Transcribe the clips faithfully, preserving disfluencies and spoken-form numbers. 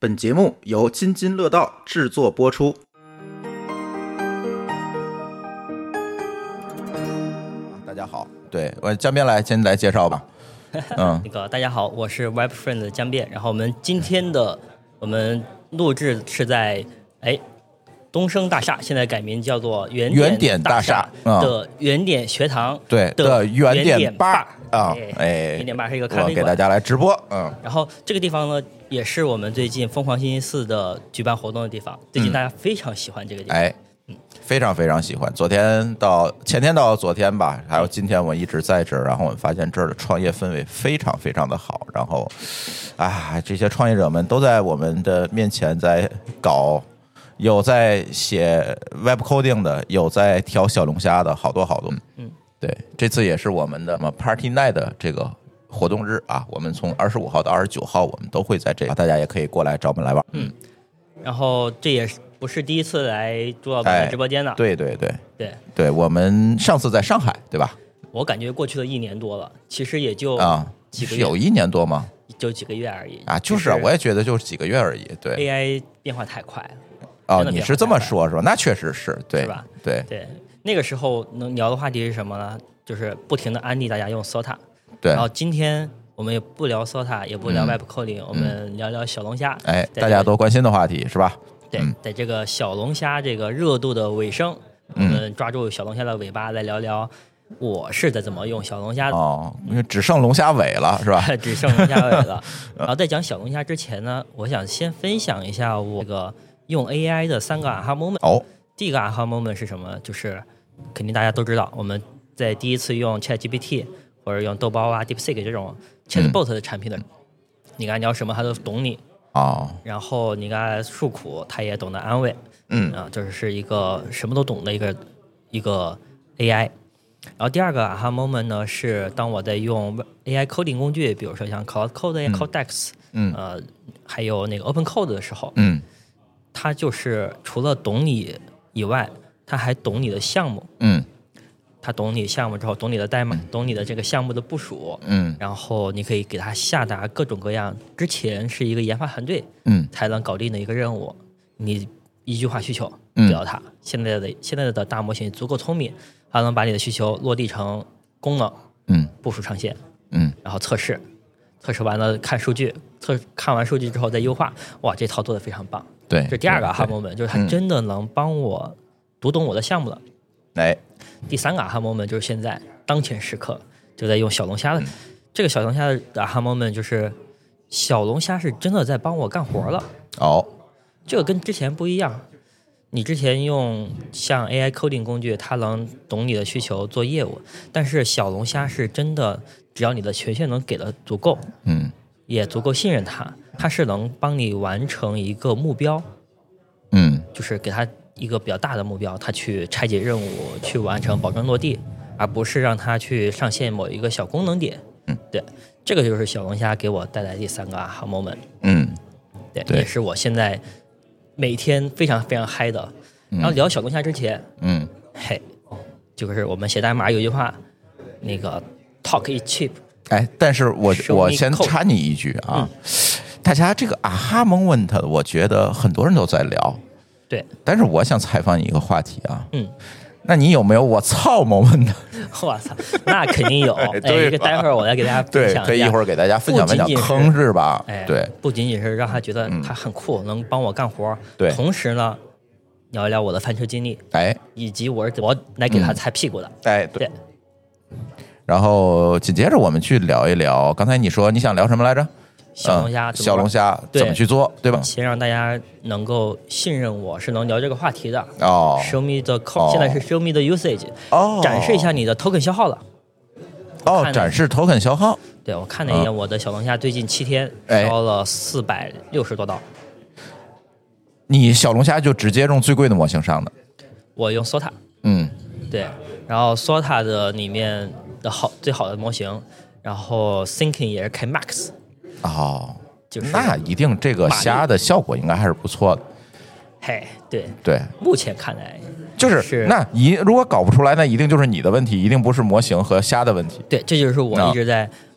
本节目由津津乐道制作播出。 大家好，对我江边来先来介绍吧。 嗯，那个大家好，我是 WebFriend 的江边。然后我们今天的我们录制是在哎东升大厦，现在改名叫做原原点大厦的原点学堂， 对的原点吧啊， 哎，原点吧是一个咖啡馆， 给大家来直播。嗯， 然后这个地方呢，也是我们最近疯狂星期四的举办活动的地方。最近大家非常喜欢这个地方， 哎。嗯，非常非常喜欢。昨天到前天到昨天吧，还有今天我一直在这儿，然后我们发现这儿的创业氛围非常非常的好。然后，啊，这些创业者们都在我们的面前在搞，有在写 web coding 的，有在调小龙虾的，好多好多。嗯，对，这次也是我们的 Party Night 的这个活动日啊，我们从二十五号到二十九号，我们都会在这里，大家也可以过来找我们来玩。 嗯，然后这也是。不是第一次来朱老板的直播间了、哎、 对对对对对，我们上次在上海对吧？ 我感觉过去了一年多了，其实也就几个月、 啊、有一年多吗？ 就几个月而已啊，就是啊，我也觉得就是几个月而已。对 ，A I 变化太快了。 哦，你是这么说是吧？那确实是，对， 是吧？ 对对，那个时候能聊的话题是什么呢？就是不停的安利大家用 S O T A。 对， 然后今天我们也不聊 S O T A， 也不聊 Web Coding，、嗯、我们聊聊小龙虾。 哎，大家都关心的话题是吧？ 对，在这个小龙虾这个热度的尾声、嗯，我们抓住小龙虾的尾巴来聊聊我是在怎么用小龙虾的。 哦，因为只剩龙虾尾了是吧？ 只剩龙虾尾了。然后在讲小龙虾之前呢，我想先分享一下我这个用 A I 的三个 aha moment。 哦， 第一个 aha moment 是什么？就是肯定大家都知道，我们在第一次用 ChatGPT 或者用豆包啊、DeepSeek 这种 Chatbot 的产品的，嗯、你跟他聊什么，他都懂你。 哦， 然后你跟他诉苦，他也懂得安慰， 嗯啊，这是一个什么都懂的一个一个 A I。然后第二个 aha moment 呢，是当我在用 A I coding 工具，比如说像 Cloud Code 呀、Codex， 嗯， 呃，还有那个 Open Code 的时候， 嗯， 他就是除了懂你以外，他还懂你的项目， 嗯。 他懂你项目之后，懂你的代码，懂你的这个项目的部署， 嗯， 然后你可以给他下达各种各样之前是一个研发团队， 嗯， 才能搞定的一个任务。你一句话需求给到他，嗯、现在的现在的大模型足够聪明，它能把你的需求落地成功能， 嗯， 部署上线， 嗯， 然后测试，测试完了看数据，测看完数据之后再优化，哇，这套做得非常棒。 对， 这第二个 aha moment 就是他真的能帮我读懂我的项目了。 哎、嗯。 第三个 aha moment 就是现在当前时刻就在用小龙虾的、嗯、这个小龙虾的 aha moment 就是小龙虾是真的在帮我干活了。 哦， 这个跟之前不一样，你之前用像 A I coding 工具，它能懂你的需求做业务，但是小龙虾是真的，只要你的权限能给的足够， 嗯， 也足够信任它，它是能帮你完成一个目标， 嗯， 就是给它一个比较大的目标，他去拆解任务，去完成，保证落地，而不是让他去上线某一个小功能点。 嗯， 对，这个就是小龙虾给我带来第三个 aha moment。 嗯， 对，也是我现在每天非常非常嗨的。然后聊小龙虾之前， 嗯， 嘿，就是我们写代码有句话，那个 talk is cheap。 哎，但是我我先插你一句啊，嗯、大家这个 aha moment， 我觉得很多人都在聊。 对， 但是我想采访你一个话题啊， 嗯， 那你有没有我操 moment？ 我操，那肯定有。哎，这个待会儿我来给大家分享一下， 对，可以一会儿给大家分享分享坑是吧？ 哎， 对， 不仅仅是让他觉得他很酷，嗯、能帮我干活， 对， 同时呢，聊一聊我的翻车经历， 哎， 以及我是怎么来给他擦屁股的， 嗯、哎， 对。 然后紧接着我们去聊一聊，刚才你说你想聊什么来着？ 小龙虾、 嗯，小龙虾怎么去做， 对, 对吧？ 先让大家能够信任我是能聊这个话题的哦。 Show me the code，、哦、现在是 Show me the usage， 哦， 展示一下你的 token 消耗了。 哦，展示 token 消耗。 对，我看了一眼我的小龙虾，最近七天烧了四百六十多刀。 你小龙虾就直接用最贵的模型上的？ 我用 S O T A。 嗯， 对，然后 S O T A 的里面的好最好的模型，然后 Thinking 也是开 Max。 哦， 就是那一定这个虾的效果应该还是不错的。 嘿，对对， 目前看来就是， 是那一如果搞不出来，那一定就是你的问题，一定不是模型和虾的问题。 对，这就是我一直在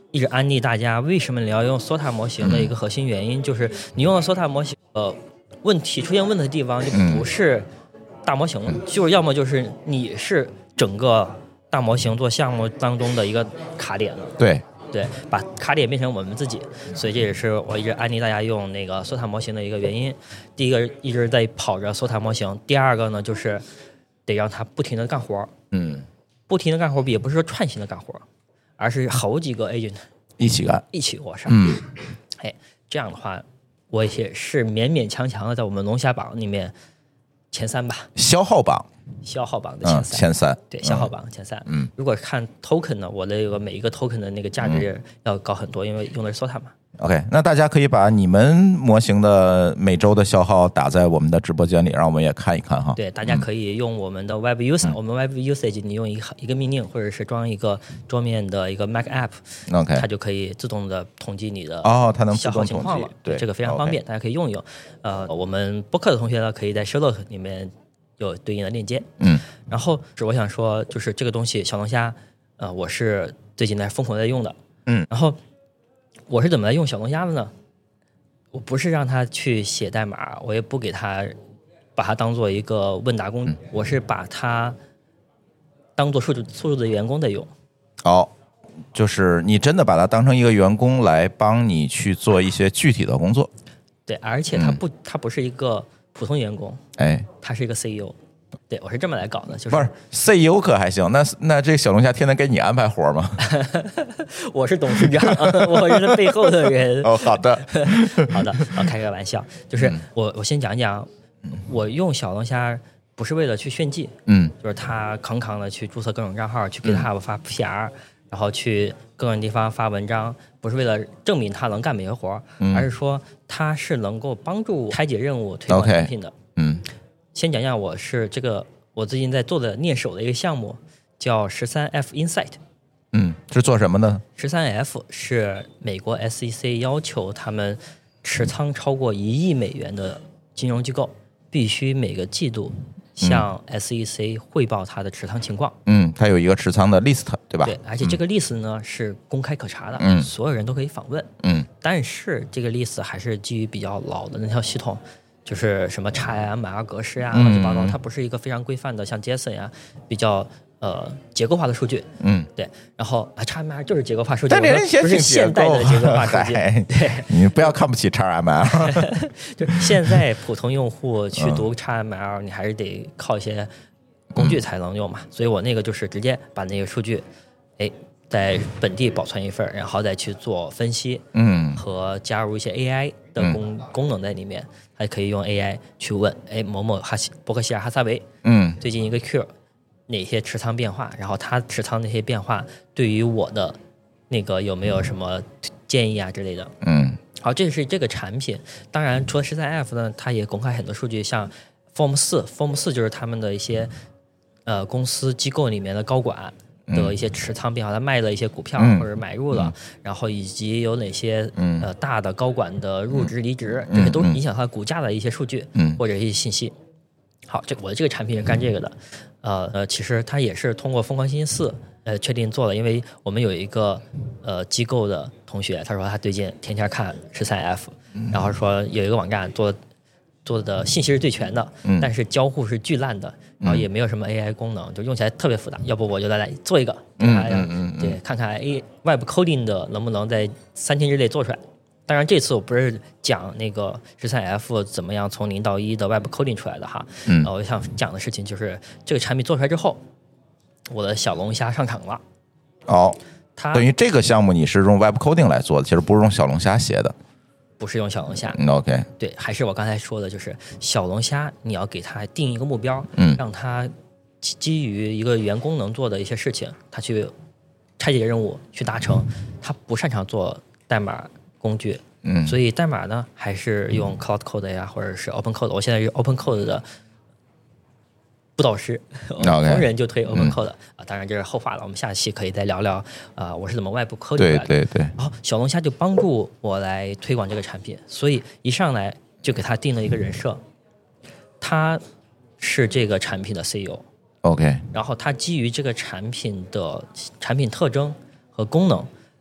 一直安利大家，为什么你要用 S O T A 模型的一个核心原因，就是你用了 S O T A 模型，呃，问题出现问题的地方就不是大模型了，就是要么就是你是整个大模型做项目当中的一个卡点了。 对。 对，把卡点变成我们自己，所以这也是我一直安利大家用那个 S O T A 模型的一个原因。第一个一直在跑着 S O T A 模型，第二个呢就是得让它不停的干活。 嗯， 不停的干活也不是说串行的干活，而是好几个 agent 一起干， 一起往上。 嗯， 哎，这样的话，我也是勉勉强强的在我们龙虾榜里面前三吧。 消耗榜。 消耗榜的前三， 嗯、前三， 对，消耗榜前三。 嗯， 如果看 token 呢，我的这个每一个 token 的那个价值要高很多，嗯、因为用的是 S O T A 嘛。 OK， 那大家可以把你们模型的每周的消耗打在我们的直播间里，让我们也看一看哈。 对，大家可以用我们的 Web User，、嗯、我们 Web Usage， 你用一个一个命令，或者是装一个桌面的一个 Mac App，OK，、okay. 它就可以自动的统计你的哦，它能消耗情况了。 对， 这个非常方便， okay. 大家可以用一用。呃，我们播客的同学呢，可以在 show note 里面有对应的链接。 嗯， 然后是我想说，就是这个东西小龙虾，呃，我是最近在疯狂在用的。 嗯， 然后我是怎么来用小龙虾的呢？我不是让他去写代码，我也不给他把它当做一个问答工具、嗯，我是把它当做数据数据的员工在用。 哦，就是你真的把它当成一个员工来帮你去做一些具体的工作。 对，而且他不，嗯、他不是一个普通员工， 哎， 他是一个 C E O。对，我是这么来搞的，就是不是 C E O 可还行？那那这小龙虾天天给你安排活吗？ 我是董事长，我是背后的人。 哦，好的， 好的，我开个玩笑，就是我我先讲讲，我用小龙虾不是为了去炫技， 嗯， 就是他扛扛的去注册各种账号，去给他发 P R，、嗯、然后去各种地方发文章，不是为了证明他能干每个活、嗯，而是说他是能够帮助我拆解任务、推广产品的。Okay, 嗯。 先讲讲我是这个我最近在做的练手的一个项目，叫十三 F Insight。 嗯，是做什么的？ 十三 F 是美国 S E C 要求他们持仓超过一亿美元的金融机构必须每个季度向 S E C 汇报它的持仓情况。 嗯，它有一个持仓的 list， 对吧？ 对，而且这个 list 呢、嗯、是公开可查的， 嗯， 所有人都可以访问。 嗯，但是这个 list 还是基于比较老的那套系统。就是什么 X M L 格式呀、啊，乱七八糟，它不是一个非常规范的，像 JSON 呀、啊，比较呃结构化的数据。 嗯， 对。然后啊 ，X M L 就是结构化数据， 但这不是现代的结构化数据。对， 你不要看不起 X M L。 就是现在普通用户去读 X M L，、嗯、你还是得靠一些工具才能用嘛。嗯、所以我那个就是直接把那个数据，哎。在本地保存一份，然后再去做分析， 嗯， 和加入一些 A I 的功、嗯、功能在里面，还可以用 A I 去问，哎，某某哈希伯克希尔哈撒韦， 嗯， 最近一个 Q 哪些持仓变化，然后他持仓那些变化对于我的那个有没有什么建议啊之类的， 嗯， 好，这是这个产品。当然，除了十三 F 呢，它也公开很多数据，像 Form 四 ，Form 四就是他们的一些呃公司机构里面的高管。的一些持仓变化，他卖了一些股票或者买入了，嗯、然后以及有哪些、嗯、呃大的高管的入职离职，嗯、这些都是影响他股价的一些数据、 嗯、 或者一些信息。好，这我的这个产品是干这个的，呃呃，其实它也是通过疯狂星期四呃确定做的，因为我们有一个呃机构的同学，他说他最近天天看十三 F，、嗯、然后说有一个网站做做的信息是最全的， 嗯、 但是交互是巨烂的。然后也没有什么 A I 功能，就用起来特别复杂。要不我就来做一个， 嗯嗯嗯， 对，看看 A Web Coding 的能不能在三天之内做出来。当然，这次我不是讲那个十三 F 怎么样从零到一的 Web Coding 出来的哈。 嗯， 我想讲的事情就是这个产品做出来之后，我的小龙虾上场了。 哦， 它等于这个项目你是用 Web Coding 来做的，其实不是用小龙虾写的。 不是用小龙虾、 嗯、OK， 对，还是我刚才说的，就是小龙虾，你要给它定一个目标， 嗯， 让它基于一个员工能做的一些事情，他去拆解任务去达成。他不擅长做代码工具， 嗯， 所以代码呢还是用 Cloud Code 呀，或者是 Open Code。我现在是 Open Code 的布导师，逢人就推 Open Code、嗯、啊，当然这是后话了，我们下期可以再聊聊啊、呃，我是怎么外部 coding 出来的。 对对对。 然后小龙虾就帮助我来推广这个产品，所以一上来就给他定了一个人设，他是这个产品的 C E O。OK。然后他基于这个产品的产品特征和功能，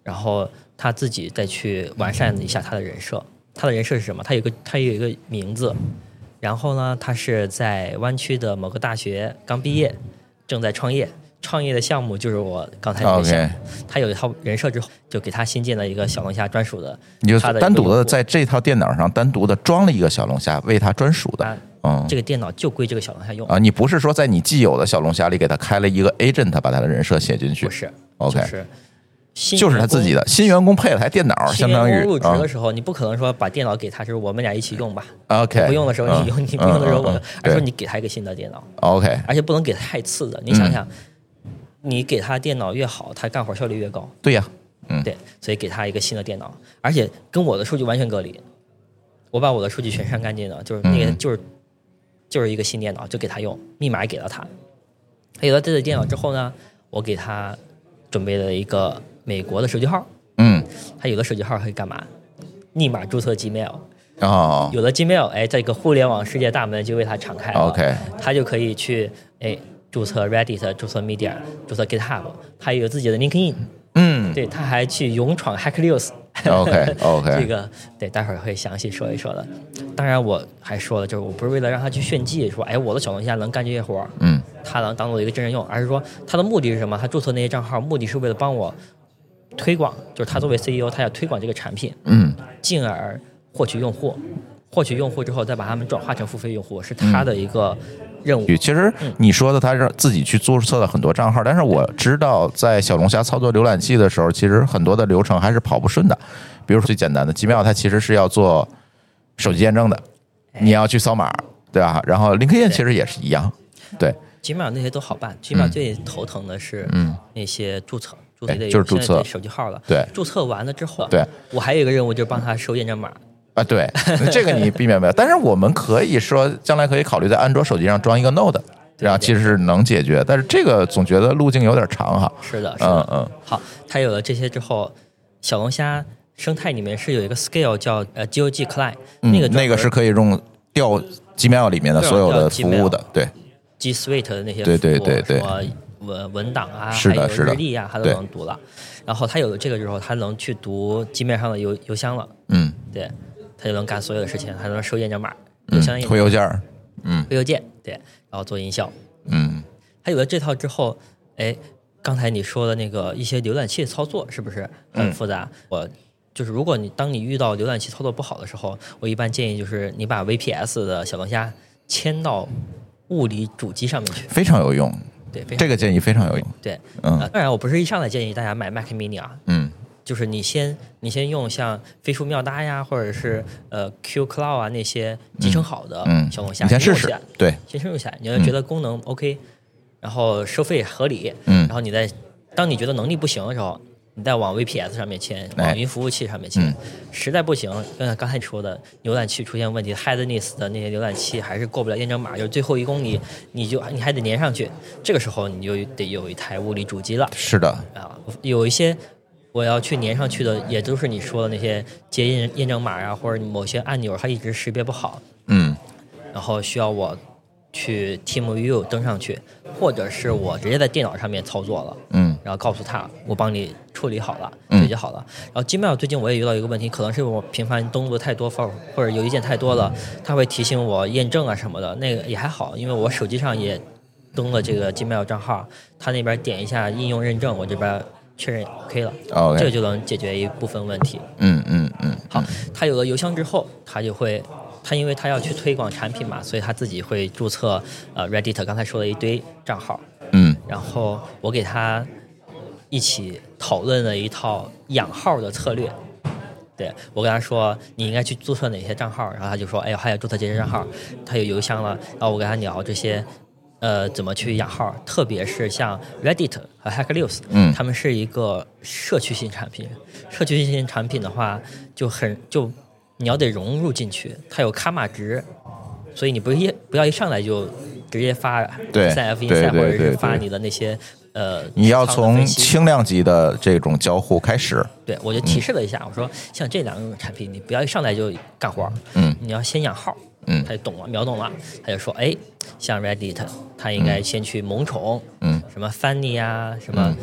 然后他自己再去完善一下他的人设。他的人设是什么？他有个他有一个名字，然后呢，他是在湾区的某个大学刚毕业，正在创业。创业的项目就是我刚才那个项目， Okay. 他有一套人设之后，就给他新建了一个小龙虾专属的， 你就他的单独的在这套电脑上单独的装了一个小龙虾，为它专属的。 啊嗯， 这个电脑就归这个小龙虾用啊，你不是说在你既有的小龙虾里给他开了一个 agent， 把他的人设写进去？ 不是 ，OK， 就是新就是他自己的新员工配了台电脑，相当于新员工入职的时候，你不可能说把电脑给他，就是我们俩一起用吧。 啊 OK， 不用的时候你用， 嗯你不用的时候我嗯嗯嗯， 而是说你给他一个新的电脑， OK， 而且不能给太次的。你想想，你给他电脑越好，他干活效率越高。 对呀，嗯， 对，所以给他一个新的电脑，而且跟我的数据完全隔离。我把我的数据全删干净了，就是那个就是就是一个新电脑，就给他用，密码也给了他。有了这个电脑之后呢，我给他准备了一个美国的手机号。 嗯， 他有了手机号可以干嘛？立马注册 Gmail。 哦， 有了 Gmail， 哎，这个互联网世界大门就为他敞开了。 OK， 他就可以去哎注册 Reddit， 注册 Medium， 注册 GitHub， 他有自己的 LinkedIn。 嗯， 对，他还去勇闯 Hacknews。 OK OK， 这个对，待会儿会详细说一说的。当然，我还说了，就是我不是为了让他去炫技，说哎，我的小龙虾能干这些活儿， 嗯， 他能当做一个真人用，而是说他的目的是什么？他注册那些账号，目的是为了帮我推广，就是他作为 C E O， 他要推广这个产品， 嗯， 进而获取用户，获取用户之后再把他们转化成付费用户，是他的一个任务。 其实你说的他让自己去注册了很多账号，但是我知道在小龙虾操作浏览器的时候，其实很多的流程还是跑不顺的。比如说最简单的 Gmail， 它其实是要做手机验证的，你要去扫码，对吧？然后 LinkedIn 其实也是一样，对。 Gmail 那些都好办，Gmail 最头疼的是那些注册，注册就是注册手机号了。 对， 注册完了之后， 对， 我还有一个任务就是帮他收验证码。 啊，对，这个你避免不了。但是我们可以说，将来可以考虑在安卓手机上装一个 Node， 然后其实是能解决。但是这个总觉得路径有点长哈。 是的，是的。 嗯嗯。 好，它有了这些之后，小龙虾生态里面是有一个 scale 叫呃 G O G Client，、 嗯、 那个那个是可以用调 Gmail 里面的所有的服务的，对 G Suite 的那些服务， 对对对对， 什么文文档啊， 是的， 还有日历啊，它都能读了。然后它有了这个之后，它能去读 Gmail 上的邮邮箱了。 嗯， 对，它就能干所有的事情，还能收验证码， 邮箱、 嗯、回邮件，嗯， 回邮件，对，然后做营销。 嗯， 它有了这套之后，哎，刚才你说的那个一些浏览器操作是不是很复杂？嗯、我。就是如果你当你遇到浏览器操作不好的时候，我一般建议就是你把 V P S 的小龙虾迁到物理主机上面去， 非常有用。 对， 这个建议非常有用。 对， 嗯、 呃，当然我不是一上来建议大家买 Mac Mini 啊， 嗯， 就是你先你先用像飞书妙搭呀，或者是呃 Q Cloud 啊那些集成好的小龙虾， 嗯嗯、你先试试，对， 先用起来，你要觉得功能 OK，、嗯、然后收费合理， 嗯， 然后你再当你觉得能力不行的时候。你再往 V P S 上面迁，往云服务器上面迁、哎嗯，实在不行，跟刚才说的浏览器出现问题 ，Headless 的那些浏览器还是过不了验证码，就是最后一公里，你就你还得连上去，这个时候你就得有一台物理主机了。 是的， 啊，有一些我要去连上去的，也都是你说的那些接验验证码啊，或者某些按钮它一直识别不好， 嗯， 然后需要我去 TeamView 登上去，或者是我直接在电脑上面操作了， 嗯， 然后告诉他我帮你处理好了，解决好了。嗯、然后 Gmail 最近我也遇到一个问题，可能是我频繁登录太多或或者邮件太多了，它会提醒我验证啊什么的，那个也还好，因为我手机上也登了这个 Gmail 账号，它那边点一下应用认证，我这边确认 OK 了， okay. 这个就能解决一部分问题。 嗯嗯嗯。 好，它有了邮箱之后，它就会。他因为他要去推广产品嘛，所以他自己会注册呃 Reddit 刚才说的一堆账号， 嗯， 然后我给他一起讨论了一套养号的策略。对，我跟他说你应该去注册哪些账号，然后他就说哎呦还要注册这些账号，他有邮箱了，然后我跟他聊这些呃怎么去养号，特别是像 Reddit 和 Hacknews， 嗯， 他们是一个社区性产品，社区性产品的话就很就。你要得融入进去，它有卡码值，所以你不一不要一上来就直接发三 F Insight 或者是发你的那些呃， 你要从轻量级的这种交互开始。 对，我就提示了一下，嗯、我说像这两种产品，你不要一上来就干活， 嗯， 你要先养号， 嗯， 他就懂了，秒懂了，他就说，哎，像 Reddit，他应该先去萌宠， 嗯， 什么 Funny 啊，什么。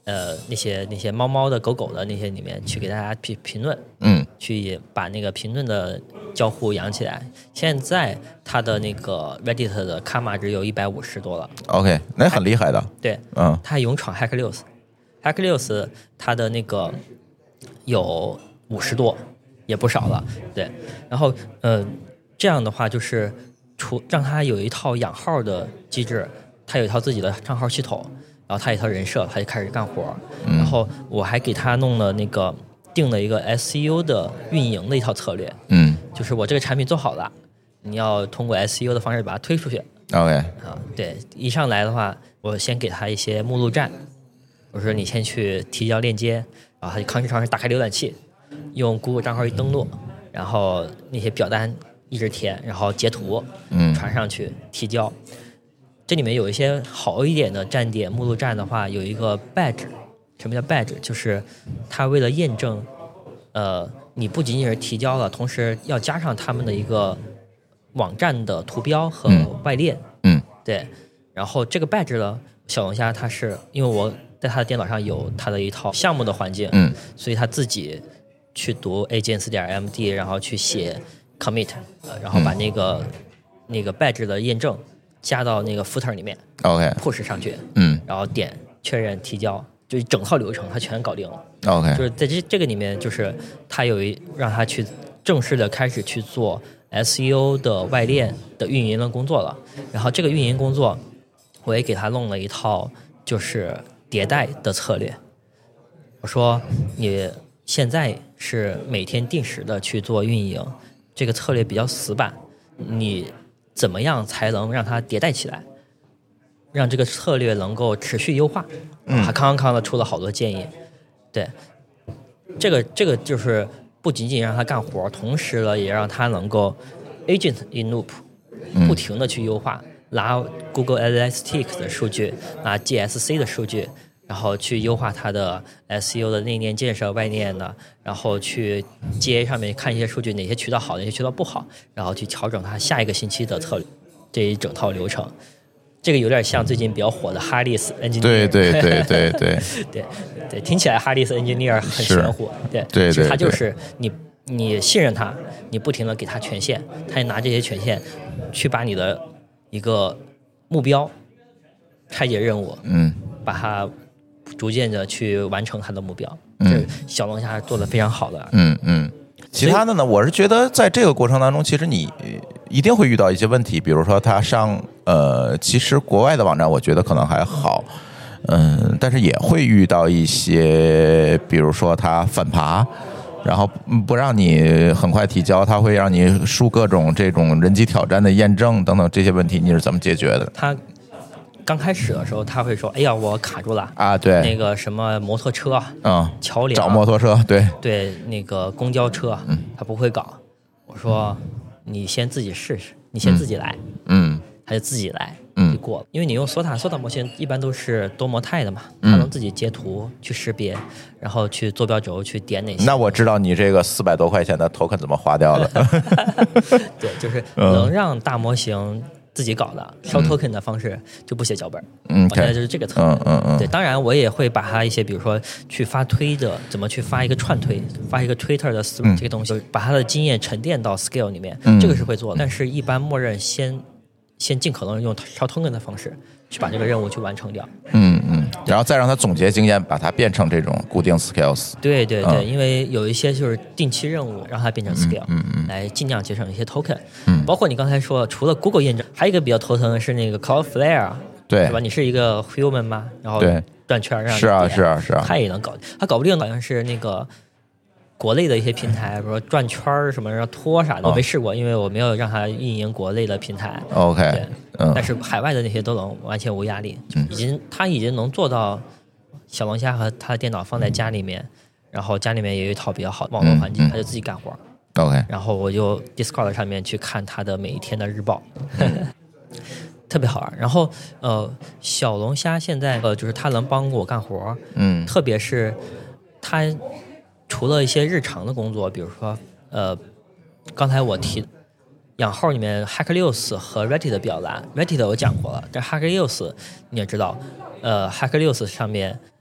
呃那些那些猫猫的、狗狗的那些里面去给大家评评论， 嗯， 去把那个评论的交互养起来。现在它的那个 Reddit 的卡码值有一百五十多了。 OK， 那很厉害的。 对， 嗯， 它还勇闯 Hack 六 Hack 六它的那个有五十多，也不少了。对，然后呃这样的话就是除让它有一套养号的机制，它有一套自己的账号系统，然后它有一套人设，它就开始干活。 嗯、 然后我还给它弄了那个定了一个 S E O 的运营的一套策略。 嗯， 就是我这个产品做好了，你要通过 S E O 的方式把它推出去。 OK， 啊，对，一上来的话，我先给他一些目录站，我说你先去提交链接，然后他就吭哧吭哧打开浏览器，用 Google 账号一登录，然后那些表单一直填，然后截图， 嗯， 传上去提交。这里面有一些好一点的站点目录站的话，有一个 badge， 什么叫 badge？ 就是它为了验证，呃，你不仅仅是提交了，同时要加上他们的一个网站的图标和外链。 嗯， 对。然后这个 badge 呢，小龙虾它是因为我在他的电脑上有他的一套项目的环境， 嗯， 所以他自己去读 agents 点 M D， 然后去写 commit， 然后把那个、嗯、那个 badge 的验证加到那个 footer 里面 ，OK， push 上去， 嗯， 然后点确认提交，就是整套流程他全搞定了。 OK， 就是在这这个里面，就是他有一让他去正式的开始去做 S E O 的外链的运营的工作了。然后这个运营工作，我也给他弄了一套就是迭代的策略。我说你现在是每天定时的去做运营，这个策略比较死板，你怎么样才能让它迭代起来，让这个策略能够持续优化？嗯，他康康的出了好多建议。对，这个这个就是不仅仅让他干活，同时呢也让他能够 agent in loop， 不停的去优化，拿 Google Analytics 的数据，拿 G S C 的数据，然后去优化它的 S E O 的内链建设、外链的，然后去 G A 上面看一些数据，哪些渠道好，哪些渠道不好，然后去调整它下一个星期的策略，这一整套流程。这个有点像最近比较火的 Harris Engineer， 对对对对对对对，听起来 Harris Engineer 很玄乎，对对对， 其实他就是你你信任他，你不停的给他权限，他也拿这些权限去把你的一个目标拆解任务， 嗯， 把它逐渐的去完成他的目标， 嗯， 这小龙虾做的非常好的， 嗯嗯。其他的呢，我是觉得在这个过程当中，其实你一定会遇到一些问题，比如说他上呃，其实国外的网站我觉得可能还好，嗯，但是也会遇到一些，比如说他反爬，然后不让你很快提交，他会让你输各种这种人机挑战的验证等等这些问题，你是怎么解决的？ 他刚开始的时候他会说：“哎呀，我卡住了啊！”对， 那个什么摩托车， 嗯， 桥梁， 找摩托车，对对，那个公交车，嗯，他不会搞。我说：“你先自己试试，你先自己来。” 嗯， 他就自己来， 嗯， 就过了。因为你用 S O T A，S O T A 模型一般都是多模态的嘛，它能自己截图去识别，然后去坐标轴去点哪些。 那我知道你这个四百多块钱的 token 怎么花掉了。 对，就是能让大模型自己搞的烧 token 的方式，就不写脚本。 嗯， 我现在就是这个策略。 嗯嗯嗯。 对，当然我也会把它一些，比如说去发推的，怎么去发一个串推，发一个 Twitter 的思路、嗯、这个东西，把它的经验沉淀到 Scale 里面， 嗯、 这个是会做的。但是，一般默认先先尽可能用烧 token 的方式去把这个任务去完成掉。 嗯嗯。然后再让他总结经验，把它变成这种固定 Scales。 对对对、 嗯， 因为有一些就是定期任务，让它变成 Scale， 嗯 嗯, 嗯， 来尽量节省一些 token。 嗯， 包括你刚才说，除了 Google 验证，还有一个比较头疼的是那个 Cloudflare， 对， 是吧？你是一个 human 吗？然后转圈让你是啊是啊是啊， 他也能搞，他搞不定，好像是那个国内的一些平台，比如说转圈什么，然后拖啥的，我没试过，因为我没有让它运营国内的平台。 OK， 嗯，但是海外的那些都能完全无压力， 嗯、 已经他已经能做到小龙虾和他的电脑放在家里面，然后家里面也有一套比较好的网络环境， 嗯嗯、 他就自己干活。 OK， 然后我就 Discord 上面去看他的每一天的日报。特别好玩，然后呃，小龙虾现在呃，就是它能帮我干活， 嗯， 特别是它除了一些日常的工作，比如说呃，刚才我提养号里面 Hack 六 和 Reddit 比较难 ，Reddit 我讲过了，但 Hack 六你也知道，呃 ，Hack 六上面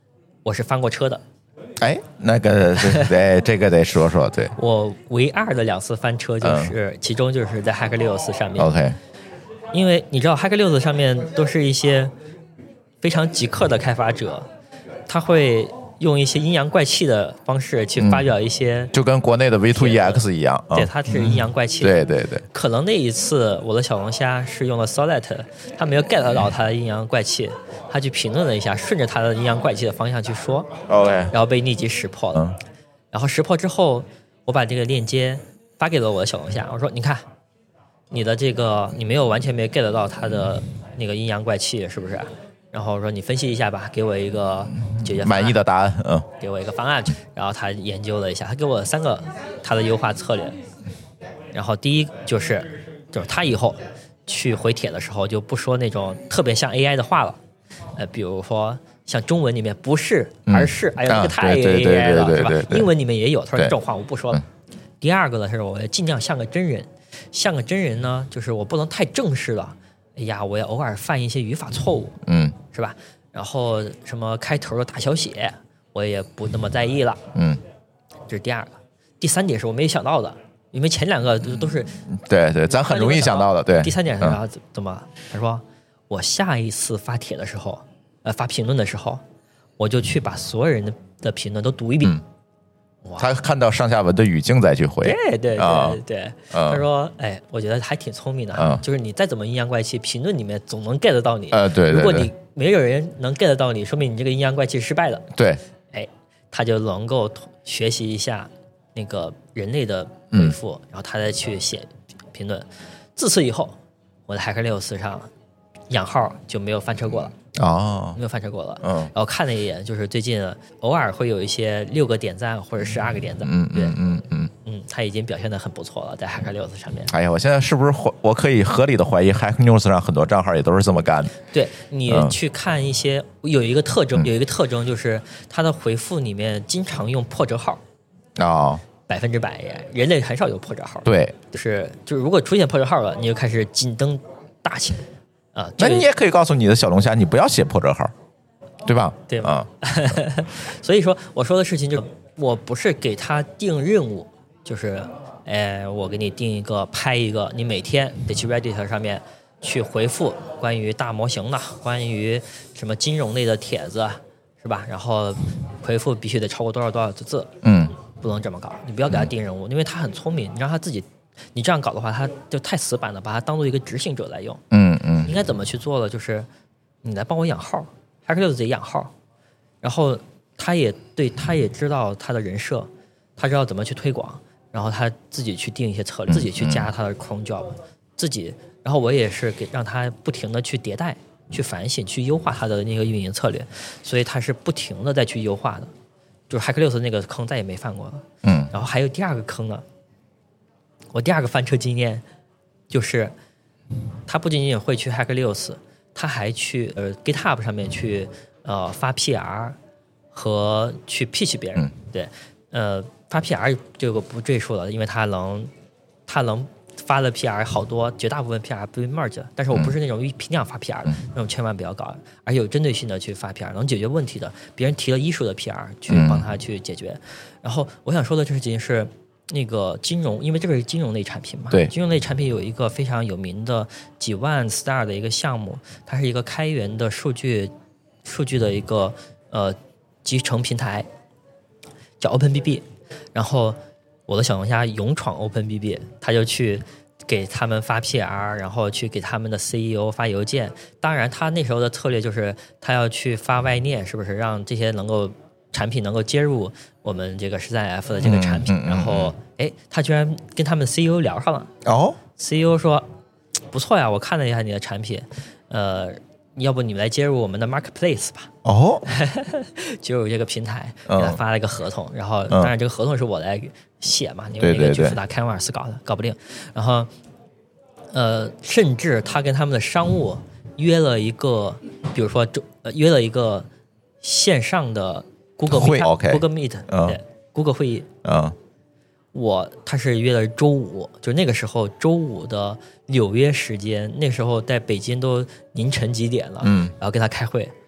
我是翻过车的。 哎，那个对，这个得说说。对， 我唯二的两次翻车就是，嗯、其中就是在 Hack 六十四上面。 OK， 因为你知道 Hack 六十四上面都是一些非常极客的开发者，他会用一些阴阳怪气的方式去发表一些、 嗯，就跟国内的 V 二 E X 一样， 对，它是阴阳怪气的、 嗯。对对对。 可能那一次我的小龙虾是用了 Solid， 他没有 get 到他的阴阳怪气，他去评论了一下，顺着他的阴阳怪气的方向去说 ，OK， 然后被立即识破了。嗯、然后识破之后，我把这个链接发给了我的小龙虾，我说：“你看，你的这个你没有完全没 get 到他的那个阴阳怪气，是不是？”然后说你分析一下吧，给我一个解决方案满意的答案，嗯， 给我一个方案。然后他研究了一下，他给我三个他的优化策略。然后第一就是就是他以后去回帖的时候就不说那种特别像 A I 的话了，呃，比如说像中文里面不是而是，嗯、哎呦那个太 A I 了，是吧？英文里面也有，他说这种话我不说了。嗯、第二个呢是我尽量像个真人，像个真人呢就是我不能太正式了。哎呀，我也偶尔犯一些语法错误，嗯，是吧？然后什么开头的大小写，我也不那么在意了，嗯，这是第二个。第三点是我没想到的，因为前两个都都是， 对对，咱很容易想到的，对。 第三点是啥？怎么？他说我下一次发帖的时候，呃，发评论的时候，我就去把所有人的的评论都读一遍。嗯他看到上下文的语境再去回， 对对对对，嗯、他说：“哎，我觉得还挺聪明的，嗯、就是你再怎么阴阳怪气，评论里面总能 get 到你。 呃，对对对， 如果你没有人能 get 到你，说明你这个阴阳怪气失败了。 对， 哎，他就能够学习一下那个人类的回复，嗯、然后他再去写评论。自此以后，我在海克六十四上养号就没有翻车过了。” 哦， 没有翻车过了，嗯，然后看了一眼，就是最近偶尔会有一些六个点赞或者十二个点赞， 嗯嗯嗯嗯嗯，他已经表现得很不错了，在 Hack News 上面。 哎呀，我现在是不是我可以合理的怀疑 Hack News 上很多账号也都是这么干的？ 对，你去看一些、嗯、有一个特征，有一个特征就是他的回复里面经常用破折号， 哦， 百分之百，人类很少有破折号， 对， 就是就是如果出现破折号了，你就开始紧蹬大起来。啊， 那你也可以告诉你的小龙虾，你不要写破折号，对吧？ 对吧？嗯、所以说，我说的事情就是，我不是给他定任务，就是，哎，我给你定一个，拍一个，你每天得去 Reddit 上面去回复关于大模型的、关于什么金融类的帖子，是吧？然后回复必须得超过多少多少字，嗯，不能这么搞，你不要给他定任务，因为他很聪明，你让他自己。你这样搞的话，他就太死板了，把它当做一个执行者来用。 嗯嗯， 应该怎么去做了？就是你来帮我养号 ，Hack 六十四自己养号，然后他也对，他也知道他的人设，他知道怎么去推广，然后他自己去定一些策略，自己去加他的 Chrome Job，、嗯、自己，然后我也是给让他不停的去迭代、去反省、去优化他的那个运营策略，所以他是不停的再去优化的。就是 Hack 六十四那个坑再也没犯过了。嗯，然后还有第二个坑呢。我第二个翻车经验就是，他不仅仅会去 Hack 六十四，他还去呃 GitHub 上面去呃发 P R 和去 pitch 别人。嗯、对，呃发 P R 这个不赘述了，因为他能他能发的 P R 好多，绝大部分 P R 不被 merge， 但是我不是那种批量发 P R 的，嗯、那种千万不要搞，而且有针对性的去发 P R， 能解决问题的，别人提了 issue 的 P R 去帮他去解决。嗯、然后我想说的这事情是。那个金融，因为这个是金融类产品嘛， 对， 金融类产品有一个非常有名的几万 star 的一个项目，它是一个开源的数据数据的一个呃集成平台，叫 OpenBB。然后我的小龙虾勇闯 OpenBB， 他就去给他们发 P R， 然后去给他们的 C E O 发邮件。当然，他那时候的策略就是他要去发外链，是不是让这些能够。产品能够接入我们这个十三 F 的这个产品，嗯嗯嗯、然后哎，他居然跟他们 C E O 聊上了。哦 ，C E O 说不错呀，我看了一下你的产品，呃，要不你们来接入我们的 Marketplace 吧？哦，接入这个平台，给他发了一个合同，嗯、然后当然这个合同是我来写嘛，因为那个巨复杂 Canvas 搞的，搞不定。然后呃，甚至他跟他们的商务约了一个，比如说呃约了一个线上的。Google Meet， okay, Google Meet，、嗯、对 ，Google 会议。嗯，我他是约了周五，就那个时候周五的纽约时间，那时候在北京都凌晨几点了。嗯，然后跟他开会，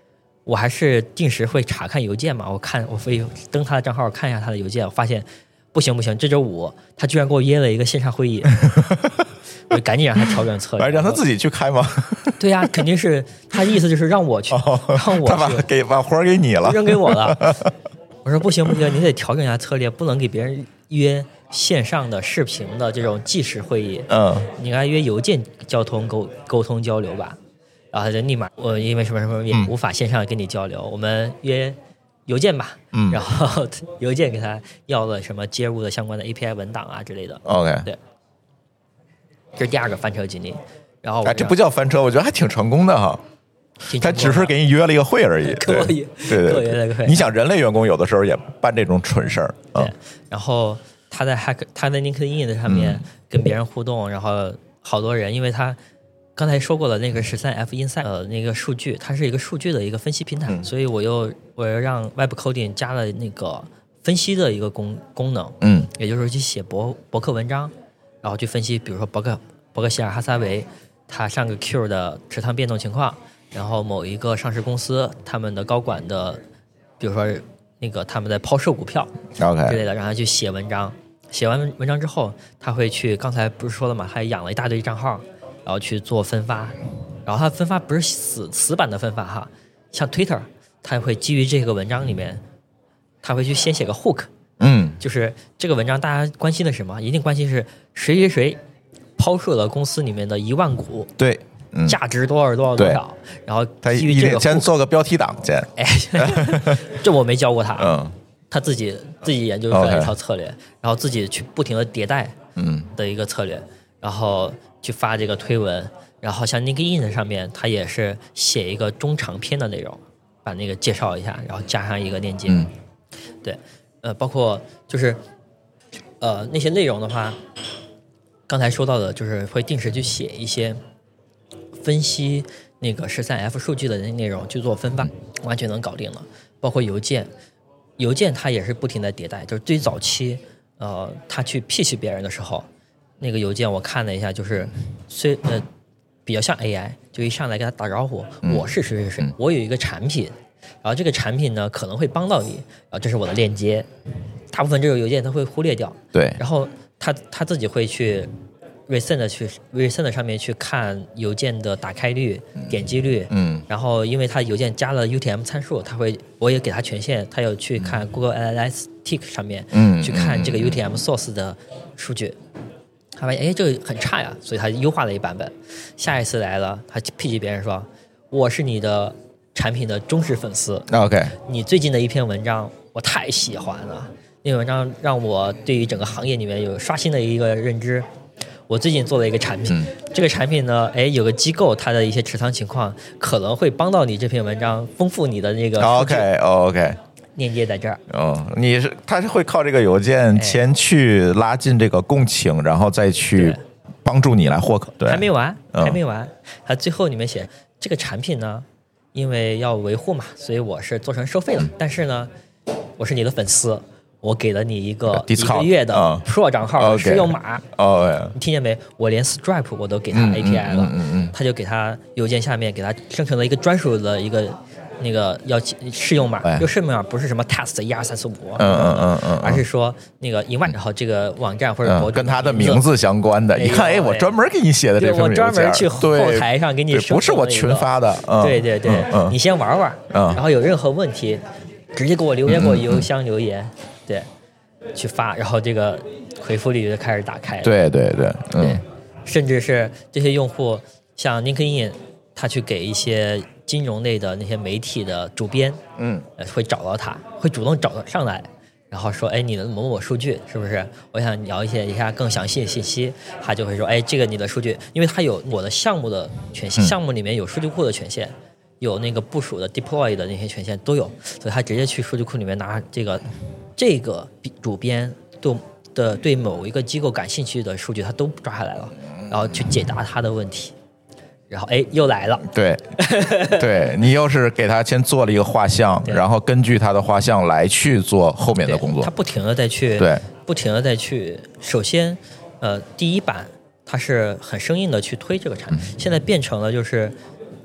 我还是定时会查看邮件嘛，我看我会登他的账号看一下他的邮件，我发现不行不行，这周五他居然给我约了一个线上会议，我就赶紧让他调整策略， 让他自己去开吗？ 对呀、啊，肯定是他的意思就是让我去，哦、让我去， 他把给把活给你了， 扔给我了。我说不行不行，你得调整一下策略，不能给别人约线上的视频的这种即时会议， 嗯， 你该约邮件交通沟沟通交流吧。然后他就立马，我因为什么什么也无法线上跟你交流，嗯、我们约邮件吧。嗯，然后邮件给他要了什么接入的相关的 A P I 文档啊之类的。 OK， 对，这是第二个翻车经历。然后哎，这不叫翻车，我觉得还挺成功的哈。他只是给你约了一个会而已， 对对对对对。你想，人类员工有的时候也办这种蠢事儿。 对，嗯、然后他在 Hack， 他在 LinkedIn 上面跟别人互动，嗯、然后好多人，因为他刚才说过了，那个十三 F Insight 呃那个数据，它是一个数据的一个分析平台，嗯、所以我又我又让 Web Coding 加了那个分析的一个功功能，嗯，也就是去写博博客文章，然后去分析，比如说伯克伯克希尔哈撒韦他上个 Q 的持仓变动情况。然后某一个上市公司他们的高管的，比如说那个他们在抛售股票 ，OK 之类的，让他去写文章。写完文章之后，他会去，刚才不是说了嘛，还养了一大堆账号，然后去做分发。然后他分发不是死死板的分发哈，像 Twitter， 他会基于这个文章里面，他会去先写个 hook， 嗯，就是这个文章大家关心的是什么？一定关心是谁谁谁抛售了公司里面的一万股， 对。嗯、 价值多少多少多少，然后基于这个先做个标题党先， 哎，这我没教过他，嗯，他自己自己研究出来一套策略， okay. 然后自己去不停的迭代，嗯的一个策略，嗯、然后去发这个推文，然后像 LinkedIn 上面，他也是写一个中长篇的内容，把那个介绍一下，然后加上一个链接，嗯、对，呃，包括就是呃那些内容的话，刚才说到的就是会定时去写一些。分析那个十三 F 数据的内容去做分发，完全能搞定了。包括邮件，邮件它也是不停的迭代。就是最早期，呃，他去 pitch 别人的时候，那个邮件我看了一下，就是虽呃比较像 A I， 就一上来跟他打招呼，嗯、我是谁谁谁，我有一个产品，然后这个产品呢可能会帮到你，然后这是我的链接。大部分这种邮件他会忽略掉， 对， 然后他他自己会去。Resend 去 Resend 上面去看邮件的打开率、点击率，嗯，然后因为它邮件加了 U T M 参数，它会我也给它权限，它有去看 Google Analytics 上面，嗯，去看这个 U T M source 的数据，他发现哎这个很差呀，所以他优化了一版本。下一次来了，他 pitch 别人说我是你的产品的忠实粉丝 ，OK， 你最近的一篇文章我太喜欢了，那篇文章让我对于整个行业里面有刷新的一个认知。我最近做了一个产品，嗯、这个产品呢，哎，有个机构它的一些持仓情况可能会帮到你这篇文章，丰富你的那个数据。 OK OK， 链接在这儿。 哦，你是他是会靠这个邮件先去拉近这个共情，然后再去帮助你来获客。对， 还没完，还没完。它最后里面写这个产品呢，因为要维护嘛，所以我是做成收费了。嗯、但是呢，我是你的粉丝。我给了你一个一个月的 Pro 账号的试用码， 哦， 你听见没？我连 Stripe 我都给他 A P I 了，嗯嗯，他就给他邮件下面给他生成了一个专属的一个那个要试用码，就试用码不是什么 test 一二三四五，嗯嗯嗯嗯，而是说那个一万，然后这个网站或者博主跟他的名字相关的，一看哎，我专门给你写的这份邮件， 我专门去后台上给你， 不是我群发的， 对对对，你先玩玩，然后有任何问题直接给我留言，给我邮箱留言。对，去发，然后这个回复率就开始打开了。 对对对，嗯， 对，甚至是这些用户，像 LinkedIn， 他去给一些金融类的那些媒体的主编，嗯，会找到他，会主动找到上来，然后说，哎，你的某某数据是不是？我想了解一下更详细的信息。他就会说，哎，这个你的数据，因为他有我的项目的权限，嗯、项目里面有数据库的权限。有那个部署的 deploy 的那些权限都有，所以他直接去数据库里面拿这个这个主编对的对某一个机构感兴趣的数据，他都抓下来了，然后去解答他的问题。然后哎，又来了， 对，对你又是给他先做了一个画像，然后根据他的画像来去做后面的工作。 他不停的再去， 对， 不停的再去。首先，呃，第一版他是很生硬的去推这个产品，嗯、现在变成了就是。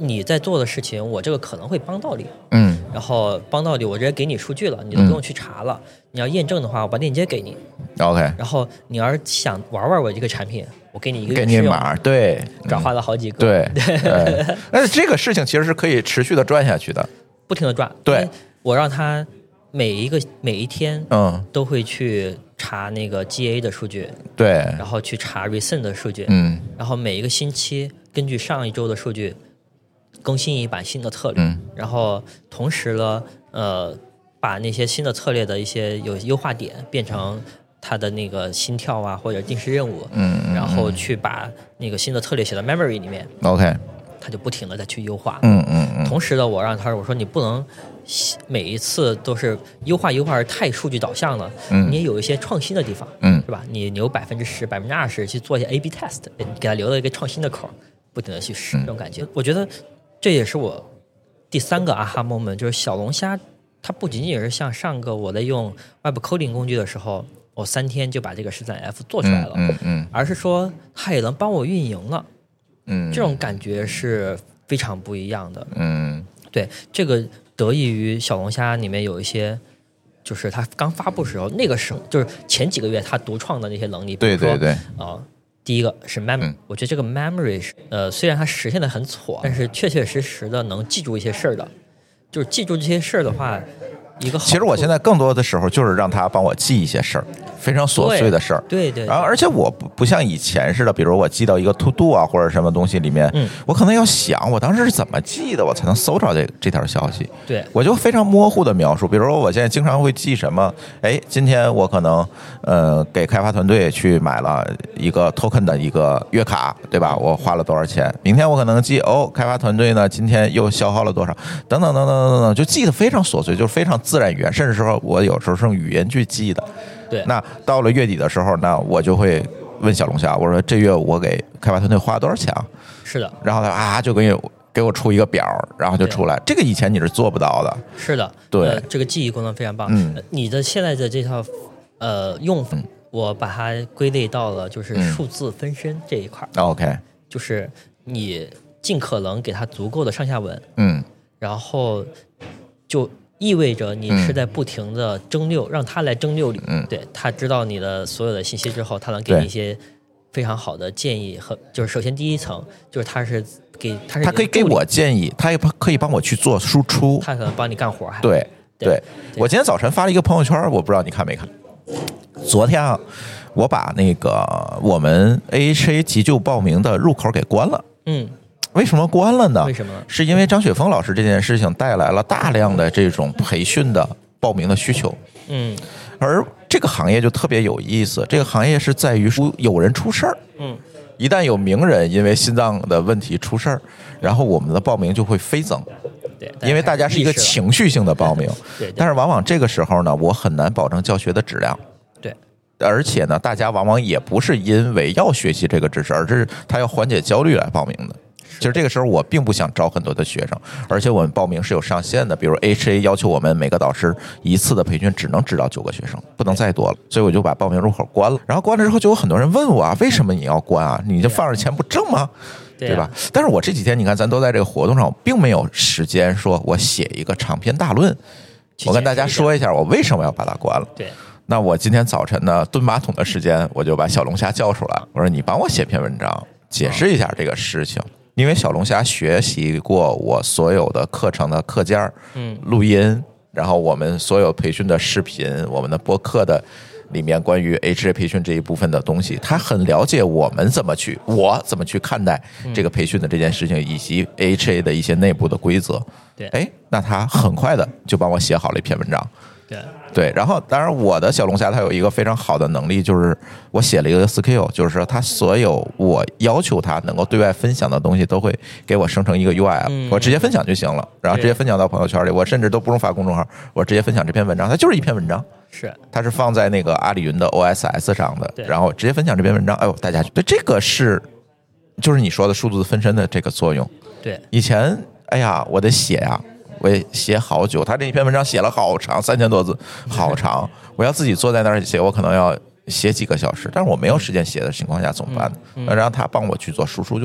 你在做的事情，我这个可能会帮到你， 嗯， 然后帮到你，我直接给你数据了，你都不用去查了。嗯、你要验证的话，我把链接给你 ，OK。 然后你要是想玩玩我这个产品，我给你一个给你码，对， 转化了好几个， 对对。但是这个事情其实是可以持续的转下去的， 不停的转。 对， 我让他每一个每一天， 嗯， 都会去查那个 G A 的数据， 对， 然后去查 recent 的数据， 嗯， 然后每一个星期根据上一周的数据更新一版新的策略， 嗯， 然后同时呢，呃，把那些新的策略的一些有优化点变成它的那个心跳啊或者定时任务， 嗯，嗯然后去把那个新的策略写到 memory 里面 ，OK， 他就不停的再去优化， 嗯嗯嗯。 同时呢，我让他我说你不能每一次都是优化优化是太数据导向了，嗯，你也有一些创新的地方， 嗯， 是吧？你你有百分之十、百分之二十去做一些 A/B test， 给他留了一个创新的口，不停的去试，这种感觉，我觉得这也是我第三个 aha moment， 就是小龙虾，它不仅仅是像上个我在用 web coding 工具的时候，我三天就把这个 十三 F 做出来了， 嗯 嗯, 嗯， 而是说它也能帮我运营了， 嗯， 这种感觉是非常不一样的， 嗯， 对，这个得益于小龙虾里面有一些。就是它刚发布时候，那个时候就是前几个月它独创的那些能力， 对对对， 啊、呃，第一个是 memory，、嗯、我觉得这个 memory 是呃，虽然它实现的很挫，但是确确实实的能记住一些事儿的，就是记住这些事儿的话，一个好其实我现在更多的时候就是让他帮我记一些事儿，非常琐碎的事儿。 对 对, 对。 然后，而且我不不像以前似的，比如我记到一个 to do 啊或者什么东西里面， 嗯， 我可能要想我当时是怎么记的，我才能搜着这这条消息。 对， 我就非常模糊的描述。比如说，我现在经常会记什么？哎，今天我可能呃给开发团队去买了一个 token 的一个月卡，对吧？我花了多少钱？明天我可能记哦，开发团队呢今天又消耗了多少？等等等等等等，就记得非常琐碎，就是非常自然语言，甚至说我有时候是用语言去记的。 对， 那到了月底的时候，那我就会问小龙虾，我说这月我给开发团队花多少钱啊？ 是的， 然后他啊就给我给我出一个表，然后就出来。这个以前你是做不到的。 是的， 对， 呃、这个记忆功能非常棒。 嗯， 你的现在的这套呃用法、嗯，我把它归类到了就是数字分身这一块。 嗯、OK， 就是你尽可能给它足够的上下文。 嗯， 然后就。意味着你是在不停的蒸馏、嗯，让他来蒸馏你。 嗯， 对，他知道你的所有的信息之后，他能给你一些非常好的建议和，就是首先第一层就是他是给他是他可以给我建议，他也可以帮我去做输出， 他可能帮你干活还。 对 对, 对, 对，我今天早晨发了一个朋友圈，我不知道你看没看。昨天啊，我把那个我们 A H A 急救报名的入口给关了。 嗯。 为什么关了呢？ 为什么？ 是因为张雪峰老师这件事情带来了大量的这种培训的报名的需求。 嗯， 而这个行业就特别有意思，这个行业是在于有人出事儿。 嗯， 一旦有名人因为心脏的问题出事儿，然后我们的报名就会飞增。 对， 因为大家是一个情绪性的报名。 对, 对, 对， 但是往往这个时候呢，我很难保证教学的质量。 对。 而且呢，大家往往也不是因为要学习这个知识，而是他要缓解焦虑来报名的。其实这个时候我并不想招很多的学生，而且我们报名是有上限的，比如 H A 要求我们每个导师一次的培训只能指导九个学生，不能再多了，所以我就把报名入口关了。然后关了之后，就有很多人问我啊，为什么你要关啊？你就放着钱不挣吗？ 对, 对吧？但是我这几天你看，咱都在这个活动上，我并没有时间说我写一个长篇大论。我跟大家说一下，我为什么要把它关了。 对。 那我今天早晨呢，蹲马桶的时间，我就把小龙虾叫出来，我说你帮我写篇文章，解释一下这个事情。因为小龙虾学习过我所有的课程的课件、 嗯， 录音，然后我们所有培训的视频，我们的播客的里面关于 H A 培训这一部分的东西，他很了解我们怎么去，我怎么去看待这个培训的这件事情，以及 H A 的一些内部的规则。 对， 哎，那他很快的就帮我写好了一篇文章。 对。 对，然后当然我的小龙虾它有一个非常好的能力，就是我写了一个 skill， 就是说它所有我要求它能够对外分享的东西都会给我生成一个 U I，、嗯、我直接分享就行了，然后直接分享到朋友圈里，我甚至都不用发公众号，我直接分享这篇文章，它就是一篇文章， 是它是放在那个阿里云的 O S S 上的，然后直接分享这篇文章，哎呦，大家对这个是就是你说的数字分身的这个作用。 对， 以前哎呀，我得写呀、啊。我也写好久，他这一篇文章写了好长，三千多字，好长。我要自己坐在那儿写，我可能要写几个小时，但是我没有时间写的情况下怎么办呢？那让他帮我去做输出就好了。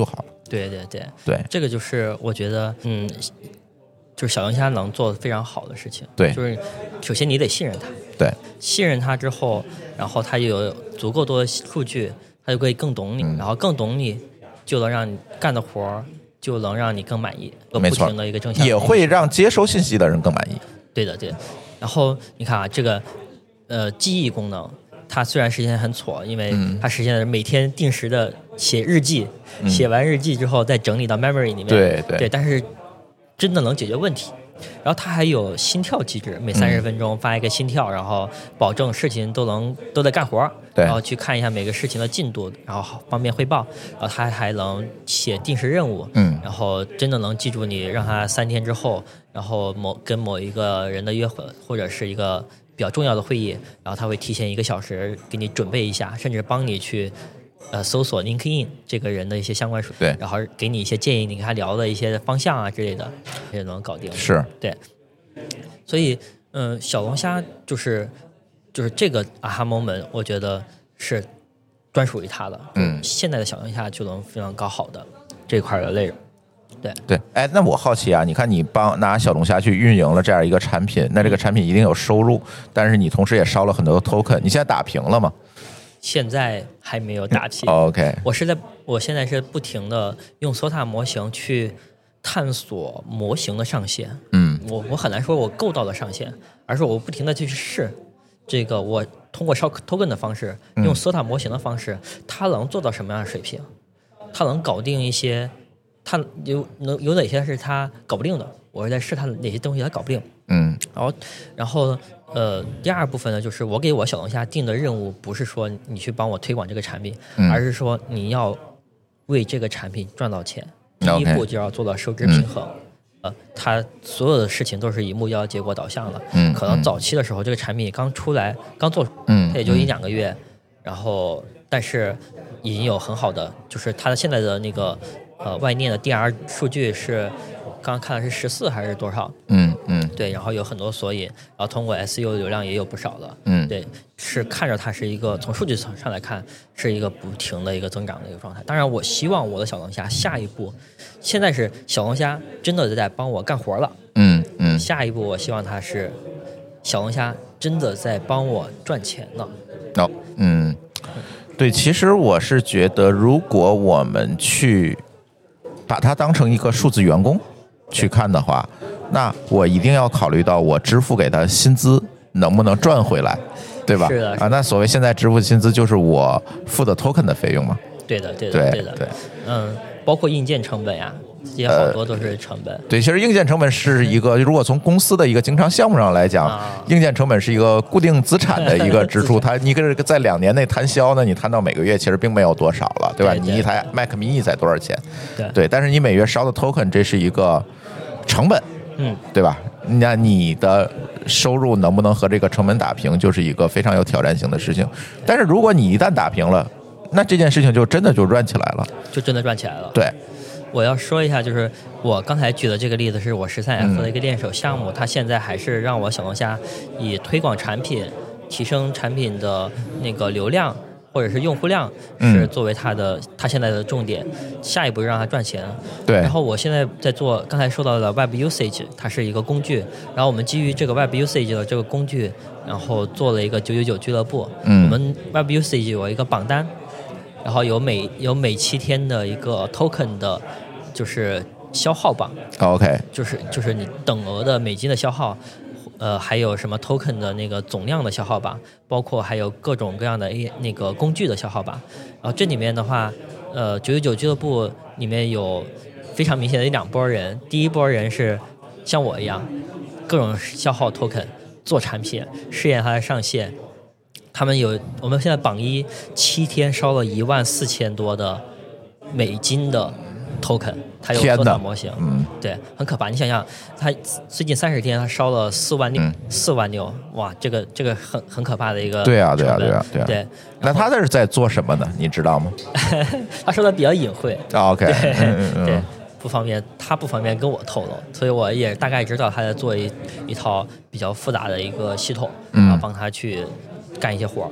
对对对对， 这个就是我觉得，嗯，就是小龙虾能做的非常好的事情。 对， 就是首先你得信任它， 对， 信任它之后，然后它有足够多的数据，它就可以更懂你， 嗯、 然后更懂你，就能让你干的活儿就能让你更满意， 没错， 不停的一个正向， 也会让接收信息的人更满意。 对的，对的。然后你看啊，这个呃记忆功能。它虽然实现很挫，因为它实现的是每天定时的写日记，嗯、写完日记之后再整理到 memory 里面。 对对对，但是真的能解决问题。然后它还有心跳机制，每三十分钟发一个心跳，嗯、然后保证事情都能都在干活，然后去看一下每个事情的进度，然后方便汇报。然后它还能写定时任务， 嗯， 然后真的能记住你，让它三天之后，然后某跟某一个人的约会或者是一个比较重要的会议，然后他会提前一个小时给你准备一下，甚至帮你去呃搜索 LinkedIn 这个人的一些相关数据， 对， 然后给你一些建议，你跟他聊的一些方向啊之类的，也能搞定。 是， 对。所以，嗯、呃，小龙虾就是就是这个 aha moment， 我觉得是专属于它的。 嗯， 现在的小龙虾就能非常搞好的这块的内容。对对，哎，那我好奇啊，你看你帮拿小龙虾去运营了这样一个产品，那这个产品一定有收入，但是你同时也烧了很多 token， 你现在打平了吗？ 现在还没有打平。 哦、OK， 我是在我现在是不停的用 S O T A 模型去探索模型的上限。 嗯， 我我很难说我够到了上限，而是我不停的去试这个，我通过烧 token 的方式，用 S O T A 模型的方式，嗯、它能做到什么样的水平？它能搞定一些。它有能有哪些是它搞不定的？我是在试它哪些东西它搞不定。 嗯， 然后，然后呃，第二部分呢，就是我给我小龙虾定的任务，不是说你去帮我推广这个产品， 嗯、 而是说你要为这个产品赚到钱。第一步就要做到收支平衡。嗯、呃，它所有的事情都是以目标结果导向的。 嗯， 可能早期的时候，这个产品刚出来，刚做， 嗯， 它也就一两个月，然后但是已经有很好的，就是它的现在的那个。呃，外链的 D R 数据是刚刚看的是十四还是多少？ 嗯嗯， 对，然后有很多索引，然后通过 S E O 流量也有不少了。 嗯， 对，是看着它是一个从数据上来看是一个不停的一个增长的一个状态。当然，我希望我的小龙虾下一步，现在是小龙虾真的在帮我干活了。 嗯嗯， 下一步我希望它是小龙虾真的在帮我赚钱呢。 哦，嗯，对，其实我是觉得，如果我们去把它当成一个数字员工去看的话，那我一定要考虑到我支付给他薪资能不能赚回来，对吧？ 是的， 啊，那所谓现在支付薪资就是我付的 token 的费用嘛。 对的，对的， 对对的， 对， 嗯，包括硬件成本呀，这些好多都是成本。 呃、对，其实硬件成本是一个，如果从公司的一个经常项目上来讲， 啊、 硬件成本是一个固定资产的一个支出，它你个在两年内摊销呢，你摊到每个月其实并没有多少了，对吧？ 对对你一台 Mac mini 才多少钱？ 对对，但是你每月烧的 token 这是一个成本， 嗯， 对吧？那你的收入能不能和这个成本打平，就是一个非常有挑战性的事情。但是如果你一旦打平了，那这件事情就真的就赚起来了， 就真的赚起来了。 对， 我要说一下，就是我刚才举的这个例子是我十三 F 的一个练手项目，嗯、它现在还是让我小龙虾以推广产品、提升产品的那个流量或者是用户量是作为它的、嗯、它现在的重点。下一步让它赚钱。 对。 然后我现在在做，刚才说到的 Web Usage， 它是一个工具，然后我们基于这个 Web Usage 的这个工具，然后做了一个九九九俱乐部。 嗯。 我们 Web Usage 有一个榜单。然后有每有每七天的一个 token 的，就是消耗榜。 OK， 就是就是你等额的美金的消耗，呃，还有什么 token 的那个总量的消耗榜，包括还有各种各样的 A 那个工具的消耗榜。然后这里面的话，呃，九九九俱乐部里面有非常明显的一两拨人，第一拨人是像我一样，各种消耗 token 做产品，试验它的上限。他们有，我们现在榜一七天烧了一万四千多的美金的 token， 它有多少模型？ 嗯， 对，很可怕。你想想，它最近三十天，它烧了四万六，四、嗯、万六，哇，这个这个很很可怕的一个。 对啊，对啊，对啊，对啊。 对， 那他这是在做什么呢？你知道吗？ 他说的比较隐晦。 OK， 对、 嗯嗯、 对，不方便，他不方便跟我透露，所以我也大概知道他在做一一套比较复杂的一个系统，然后帮他去干一些活儿。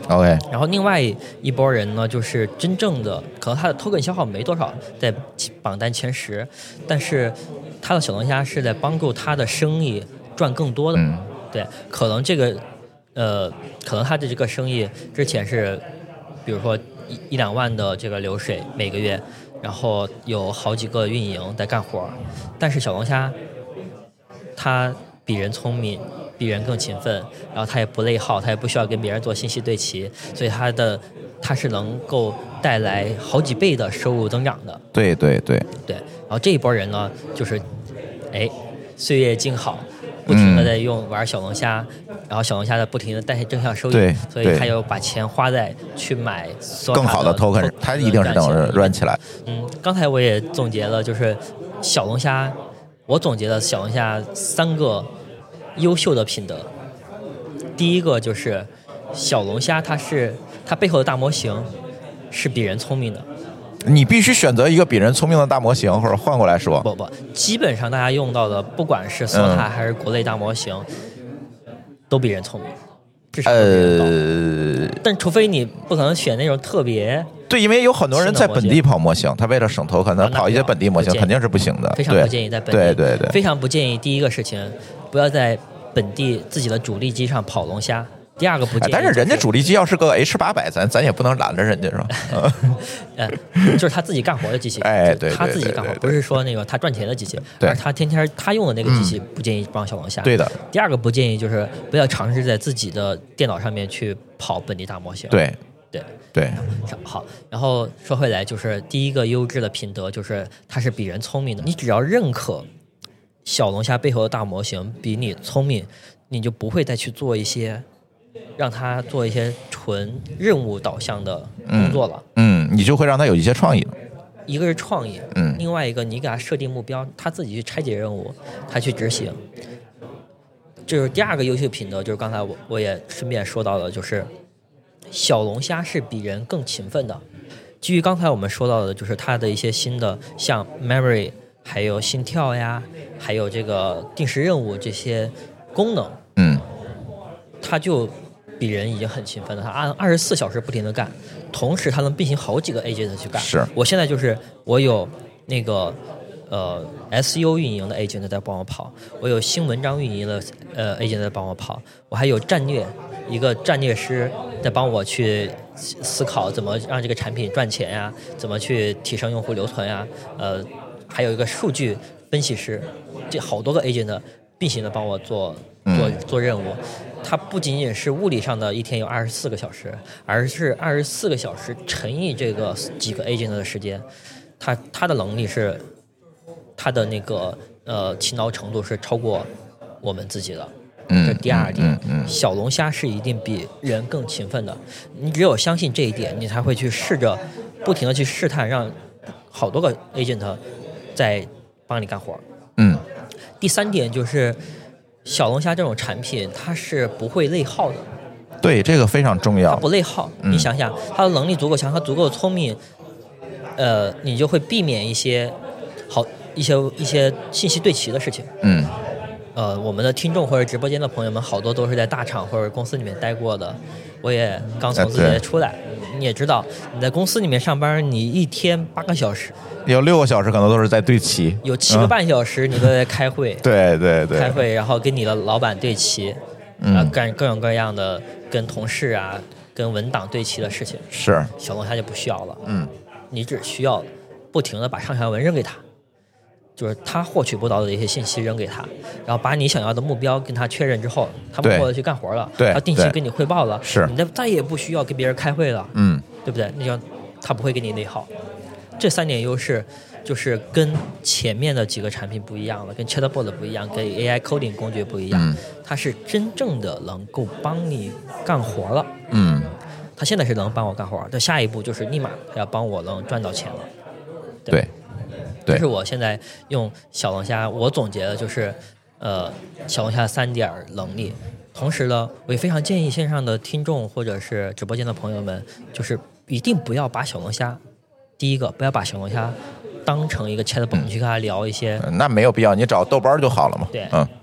OK， 然后另外一波人呢，就是真正的可能他的 token 消耗没多少，在榜单前十，但是他的小龙虾是在帮助他的生意赚更多的。 嗯， 对，可能这个呃，可能他的这个生意之前是，比如说一一两万的这个流水每个月，然后有好几个运营在干活，但是小龙虾他比人聪明，比人更勤奋，然后他也不内耗，他也不需要跟别人做信息对齐，所以他的他是能够带来好几倍的收入增长的。 对对对对，然后这一波人呢，就是哎岁月静好，不停的在用玩小龙虾，嗯、然后小龙虾的不停的带来正向收益， 对， 所以他又把钱花在去买更好的 token， 他一定是能软起来。 嗯，刚才我也总结了，就是小龙虾，我总结了小龙虾三个优秀的品德。第一个就是小龙虾，它是它背后的大模型是比人聪明的。 你必须选择一个比人聪明的大模型，或者换过来说， 不不，基本上大家用到的，不管是 S O T A 还是国内大模型，嗯、都比人聪明，至少都比人高。呃，但除非你不可能选那种特别。 对，因为有很多人在本地跑模型，他为了省头，可能跑一些本地模型肯定是不行的。 非常不建议在本地。 对对对， 非常不建议。第一个事情，不要在本地自己的主力机上跑龙虾。第二个不建议、就是哎， 但是人家主力机要是个 H 八百，咱咱也不能拦着人家是吧？ 呃，就是他自己干活的机器， 哎，对， 他自己干活，不是说那个他赚钱的机器， 对， 而他天天他用的那个机器不建议帮小龙虾。 对的。 第二个不建议就是不要尝试在自己的电脑上面去跑本地大模型。 对对对。 好，然后说回来，就是第一个优质的品德就是它是比人聪明的。你只要认可小龙虾背后的大模型比你聪明，你就不会再去做一些。让他做一些纯任务导向的工作了， 嗯，嗯，你就会让他有一些创意。 一个是创意， 嗯， 另外一个你给他设定目标，他自己去拆解任务，他去执行。这是第二个优秀品德，就是刚才我我也顺便说到了，就是小龙虾是比人更勤奋的。基于刚才我们说到的，就是它的一些新的像 memory， 还有心跳呀，还有这个定时任务这些功能， 嗯， 它就。比人已经很勤奋了，他按二十四小时不停的干，同时他能并行好几个 agent 去干。 是我现在就是我有那个呃 S E O 运营的 agent 在帮我跑，我有新文章运营的呃 agent 在帮我跑，我还有战略一个战略师在帮我去思考怎么让这个产品赚钱呀，怎么去提升用户留存呀，呃，还有一个数据分析师，这好多个 agent 并行的帮我做做做任务。它不仅仅是物理上的一天有二十四个小时，而是二十四个小时乘以这个几个 agent 的时间，它它的能力是，它的那个呃勤劳程度是超过我们自己的。 嗯， 这是第二点。 嗯嗯嗯、 小龙虾是一定比人更勤奋的，你只有相信这一点，你才会去试着不停的去试探，让好多个 agent 在帮你干活。 嗯。 第三点就是。小龙虾这种产品，它是不会内耗的。 对，这个非常重要。 它不内耗， 嗯、 你想想，它的能力足够强，它足够聪明，呃，你就会避免一些好一些一些信息对齐的事情。 嗯。 呃，我们的听众或者直播间的朋友们，好多都是在大厂或者公司里面待过的。我也刚从字节出来，呃、你也知道，你在公司里面上班，你一天八个小时。 有六个小时可能都是在对齐， 有七个半小时你都在开会， 嗯、对对对， 开会，然后跟你的老板对齐， 嗯、 啊，干各种各样的跟同事啊、跟文档对齐的事情。 是小龙虾就不需要了， 嗯， 你只需要不停的把上下文扔给他，就是他获取不到的一些信息扔给他，然后把你想要的目标跟他确认之后，他默默的去干活了， 对， 他定期跟你汇报了， 是， 你再再也不需要跟别人开会了， 嗯， 对不对？那叫他不会给你内耗。这三点优势就是跟前面的几个产品不一样了，跟 Chatbot 不一样，跟 A I coding 工具不一样， 嗯、 它是真正的能够帮你干活了。 嗯， 它现在是能帮我干活，但下一步就是立马它要帮我能赚到钱了。 对，对， 这是我现在用小龙虾，我总结的就是，呃，小龙虾三点能力。同时呢，我也非常建议线上的听众或者是直播间的朋友们，就是一定不要把小龙虾。第一个，不要把小龙虾当成一个 chatbot、嗯、去跟他聊一些、 嗯，那没有必要，你找豆瓣就好了嘛。 对， 嗯， 不要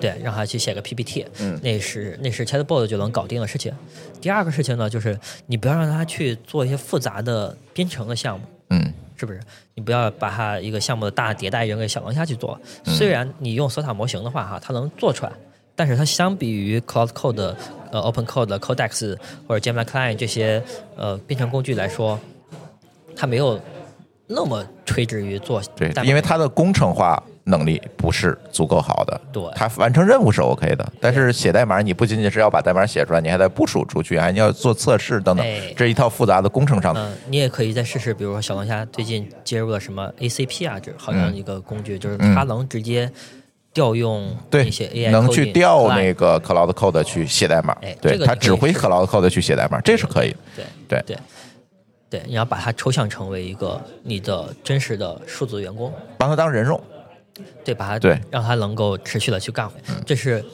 对，让他去写个 P P T， 嗯， 那是那是 Chatbot 就能搞定的事情。第二个事情呢，就是你不要让他去做一些复杂的编程的项目， 嗯， 是不是？你不要把它一个项目的大迭代扔给小龙虾去做。虽然你用索塔模型的话，哈，它能做出来，但是它相比于 Cloud Code、呃 Open Code、Codex 或者 Gemini Client 这些呃编程工具来说，它没有那么垂直于做对， 代码， 因为它的工程化能力不是足够好的， 对， 它完成任务是 OK 的，但是写代码你不仅仅是要把代码写出来，你还得部署出去，还要做测试等等， 哎这一套复杂的工程上的。 嗯、你也可以再试试，比如说小龙虾最近接入了什么 A C P 啊，这好像一个工具，就是它能直接调用对一些 A I， 能去调那个， 个 Cloud Code 去写代码， 哎对， 这个你可以它指挥试 Cloud Code 去写代码，这是可以的。 对对对对，你要把它抽象成为一个你的真实的数字员工， 帮他当人用。 对，把它对让它能够持续的去干活，这是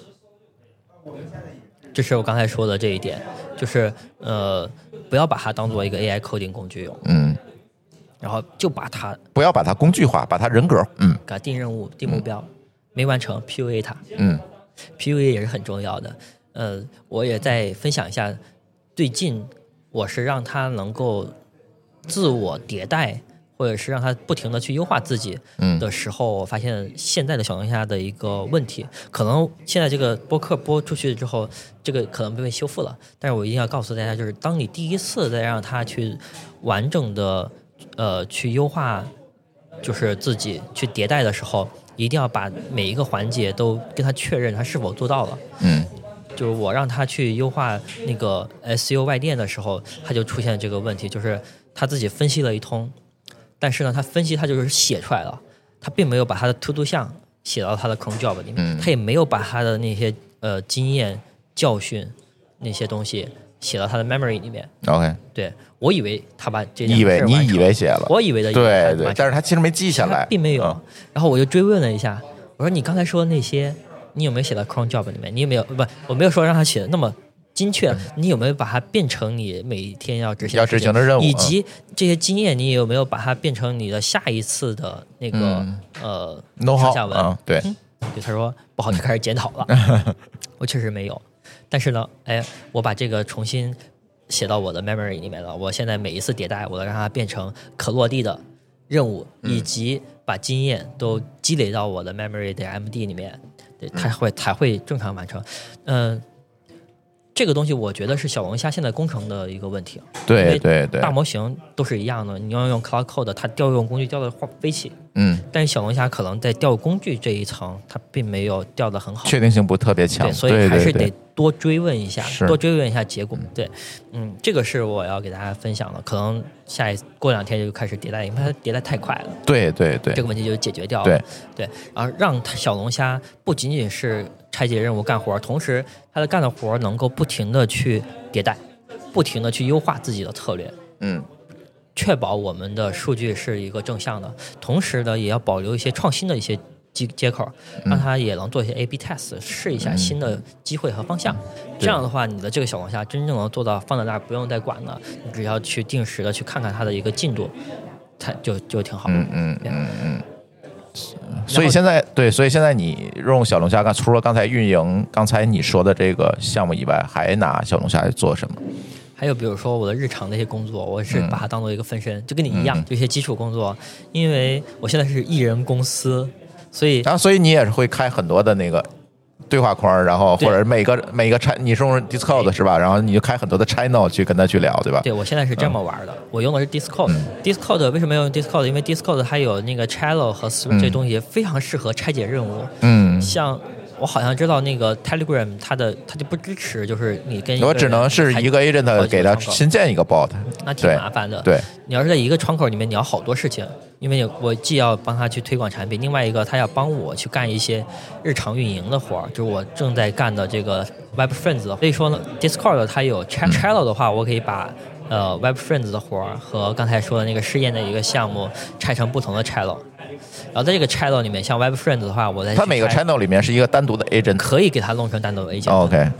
这是我刚才说的这一点，就是呃，不要把它当做一个 A I coding 工具用， 嗯， 然后就把它不要把它工具化，把它人格。嗯给它定任务、定目标，没完成 P U A 它。 嗯 P U A 也是很重要的。呃，我也再分享一下，最近我是让他能够自我迭代，或者是让他不停的去优化自己的时候，我发现现在的小龙虾的一个问题，可能现在这个播客播出去之后，这个可能被修复了，但是我一定要告诉大家，就是当你第一次再让他去完整的呃去优化，就是自己去迭代的时候，一定要把每一个环节都跟他确认他是否做到了。 嗯， 就是我让他去优化那个 S E O 外电的时候，他就出现这个问题，就是他自己分析了一通，但是呢，他分析他就是写出来了，他并没有把他的 to do 项写到他的 cron job 里面， 嗯、 他也没有把他的那些呃经验教训那些东西写到他的 memory 里面。 OK， 对，我以为他把这你以为你以为写了， 我以为的， 对对，但是他其实没记下来， 并没有、 嗯。 然后我就追问了一下，我说你刚才说的那些，你有没有写到 cron job 里面？你有没有不？我没有说让他写的那么精确，你有没有把它变成你每天要执行要执行的任务， 以及这些经验，你有没有把它变成你的下一次的那个、 嗯、 呃 know 上下文？ 嗯，对。 嗯、就他说不好，就开始检讨了。我确实没有，但是呢，哎，我把这个重新写到我的 memory 里面了。我现在每一次迭代，我都让它变成可落地的任务， 嗯、 以及把经验都积累到我的 memory 的 M D 里面，对，它会才会正常完成。嗯、呃。这个东西我觉得是小龙虾现在工程的一个问题， 对对对， 大模型都是一样的，你要用 Cloud Code， 它调用工具调的飞起， 嗯， 但是小龙虾可能在调工具这一层，它并没有调得很好， 确定性不特别强， 对，所以还是得多追问一下， 对对对， 多追问一下结果，对，嗯，这个是我要给大家分享的，可能下一过两天就开始迭代，因为它迭代太快了， 对对对， 这个问题就解决掉了， 对对，然后让小龙虾不仅仅是拆解任务干活，同时他的干的活能够不停的去迭代，不停的去优化自己的策略， 嗯， 确保我们的数据是一个正向的，同时呢，也要保留一些创新的一些接接口，让它也能做一些 A B test， 试一下新的机会和方向。嗯、这样的话，你的这个小龙虾真正能做到放在那儿不用再管了，你只要去定时的去看看它的一个进度，它就就挺好。 嗯嗯嗯嗯。所以现在对，所以现在你用小龙虾，刚除了刚才运营刚才你说的这个项目以外，还拿小龙虾来做什么？ 还有比如说我的日常的一些工作，我是把它当做一个分身， 嗯、 就跟你一样，这、嗯、些基础工作。因为我现在是艺人公司，所以然后所以你也是会开很多的那个对话框，然后或者每个每个 channel 你是用 Discord 是吧？然后你就开很多的 channel 去跟他去聊，对吧？ 对，我现在是这么玩的，嗯、我用的是 Discord、嗯。Discord 为什么要用 Discord？ 因为 Discord 它有那个 channel 和 Switch 这东西非常适合拆解任务。嗯，像我好像知道那个 Telegram 它的它就不支持，就是你跟一个我只能是一个 agent 给他新建一个 bot， 那挺麻烦的。 对， 你要是在一个窗口里面，你要好多事情。因为我既要帮他去推广产品，另外一个他要帮我去干一些日常运营的活，就是我正在干的这个 Web Friends 的。所以说呢 ，Discord 它有 channel 的话，我可以把呃 Web Friends 的活和刚才说的那个试验的一个项目拆成不同的 channel。然后在这个 channel 里面，像 Web Friends 的话，我在它每个 channel 里面是一个单独的 agent， 可以给它弄成单独的 agent。 OK。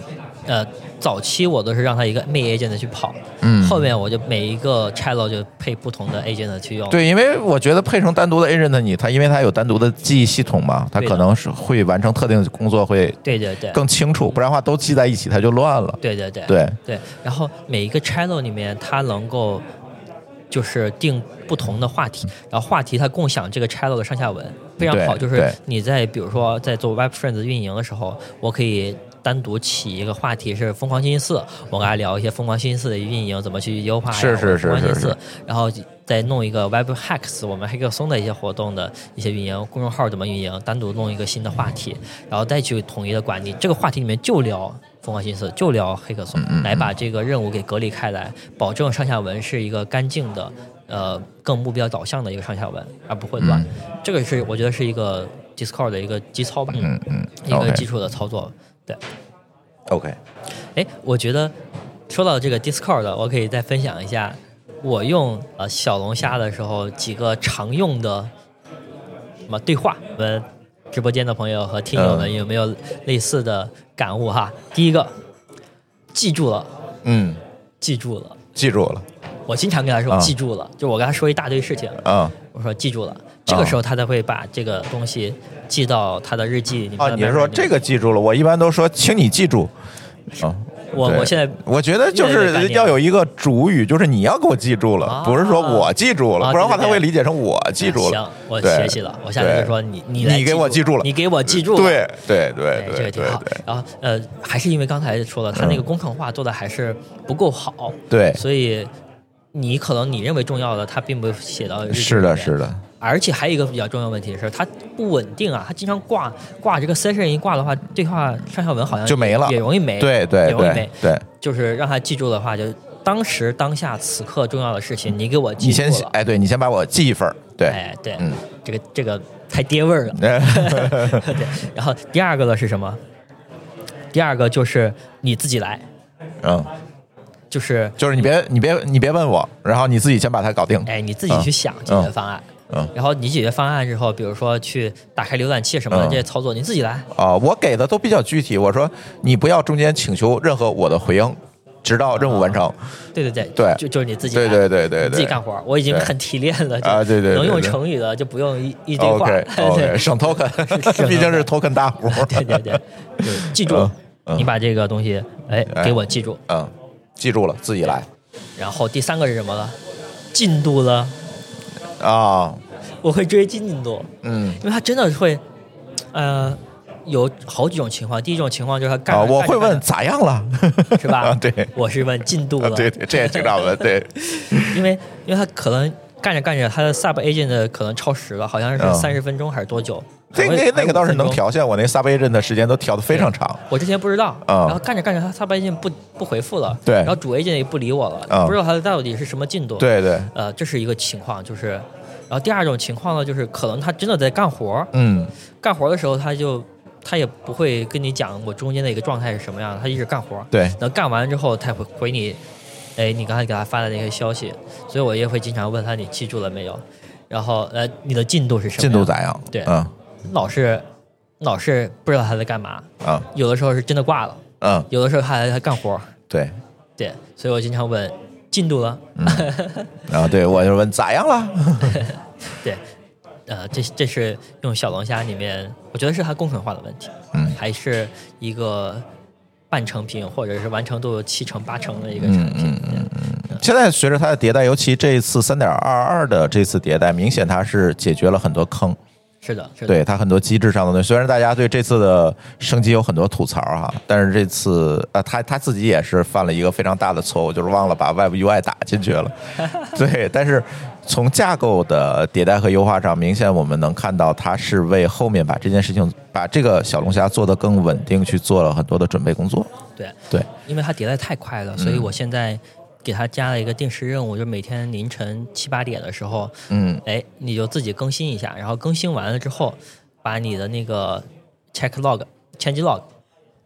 呃，早期我都是让它一个 main agent 去跑， 嗯， 后面我就每一个 channel 就配不同的 agent 去用。 对，因为我觉得配成单独的 agent， 你它因为它有单独的记忆系统嘛，它可能是会完成特定的工作会对对对更清楚，不然的话都记在一起它就乱了。 对对对对对，然后每一个 channel 里面它能够就是定不同的话题，然后话题它共享这个 channel 的上下文，非常好。就是你在比如说在做 Web Friends 运营的时候，我可以单独起一个话题是疯狂星期四，我跟他聊一些疯狂星期四的运营怎么去优化呀， 是是是是是， 然后再弄一个 Web Hacks 我们黑客松的一些活动的一些运营，公众号怎么运营，单独弄一个新的话题，然后再去统一的管理这个话题里面就聊疯狂星期四，就聊黑客松，来把这个任务给隔离开来，保证上下文是一个干净的呃更目标导向的一个上下文，而不会乱。嗯、这个是我觉得是一个 Discord 的一个基操吧， 嗯嗯， 一个基础的操作。对 ，OK。 哎，我觉得说到这个 Discord， 我可以再分享一下我用呃小龙虾的时候几个常用的什么对话。我们直播间的朋友和听友们有没有类似的感悟哈？嗯、第一个，记住了， 嗯， 记住了， 记住了。 我经常跟他说、嗯、记住了，就我跟他说一大堆事情， 嗯， 我说记住了，这个时候他才会把这个东西记到他的日记里面。 哦，你是说这个记住了？我一般都说，请你记住。啊、嗯， 我我现在我觉得就是要有一个主语，就是你要给我记住了，啊、不是说我记住了，啊、不然的话他会理解成我记住了。 行，我学习了，我下次就说你你来你给我记住了， 你给我记住了。 对对对对， 这个挺好。然后呃，还是因为刚才说了，他那个工程化做的还是不够好， 对， 所以你可能你认为重要的，他并没有写到日记里面。 是的，是的。 而且还有一个比较重要的问题是，它不稳定啊，它经常挂挂这个 session 一挂的话，对话上下文好像就没了， 也容易没， 对对也容易没， 对， 就是让他记住的话，就当时当下此刻重要的事情，你给我记住了。 你先哎，对你先把我记一份，对， 哎对， 嗯， 这个这个太爹味儿了，对。然后第二个呢是什么？第二个就是你自己来， 嗯。 就是就是你别你别你别问我，然后你自己先把它搞定。 哎，你自己去想解决方案。 嗯。 然后你解决方案之后，比如说去打开浏览器什么的、嗯、这些操作，你自己来。 啊、呃，我给的都比较具体。我说你不要中间请求任何我的回应，直到任务完成。啊、 对对对对， 就就是你自己来。 对对对对对， 你自己干活。我已经很提炼了啊，对对， 能用成语的就不用一一堆话。 OK OK， 省 token， 毕竟是 token 大户。 对对对，就记住、嗯嗯，你把这个东西哎给我记住。 嗯，记住了，自己来。 然后第三个是什么了？进度了啊！ 我会追进度， 嗯， 因为他真的会，呃，有好几种情况。第一种情况就是他干、 啊，我会问咋样了， 是吧？ 啊、对， 我是问进度了， 啊、对对，这也经常问，对， 因为因为他可能干着干着，他的 sub agent 可能超时了，好像是三十分钟还是多久？ 这、嗯、那那个倒是能调，现在我那 sub agent 的时间都调得非常长。 我之前不知道， 嗯、 然后干着干着，他 sub agent 不不回复了， 对， 然后主 agent 也不理我了， 嗯、 不知道他到底是什么进度。 对对， 呃，这是一个情况，就是，然后第二种情况呢，就是可能他真的在干活， 嗯， 干活的时候他就他也不会跟你讲我中间的一个状态是什么样的，他一直干活， 对， 等干完之后他会回你。哎，你刚才给他发的那些消息，所以我也会经常问他你记住了没有，然后呃，你的进度是什么？ 进度咋样？ 对， 嗯， 老是老是不知道他在干嘛， 嗯， 有的时候是真的挂了， 嗯， 有的时候他还在干活， 对， 对，所以我经常问进度了， 嗯，然后对我就问咋样了， 对，呃，这这是用小龙虾里面，我觉得是它工程化的问题， 嗯， 还是一个。半成品或者是完成度有七成八成的一个产品。 嗯嗯嗯嗯。现在随着它的迭代，尤其这一次三点二二的这次迭代，明显它是解决了很多坑。 是的，是的。 对它很多机制上的东西，虽然大家对这次的升级有很多吐槽哈，但是这次啊，他他自己也是犯了一个非常大的错误，就是忘了把 Web U I 打进去了。对，但是从架构的迭代和优化上，明显我们能看到它是为后面把这件事情，把这个小龙虾做得更稳定，去做了很多的准备工作。 对对， 因为它迭代太快了，所以我现在给它加了一个定时任务，就每天凌晨七八点的时候， 嗯， 哎，你就自己更新一下，然后更新完了之后，把你的那个 check log、change log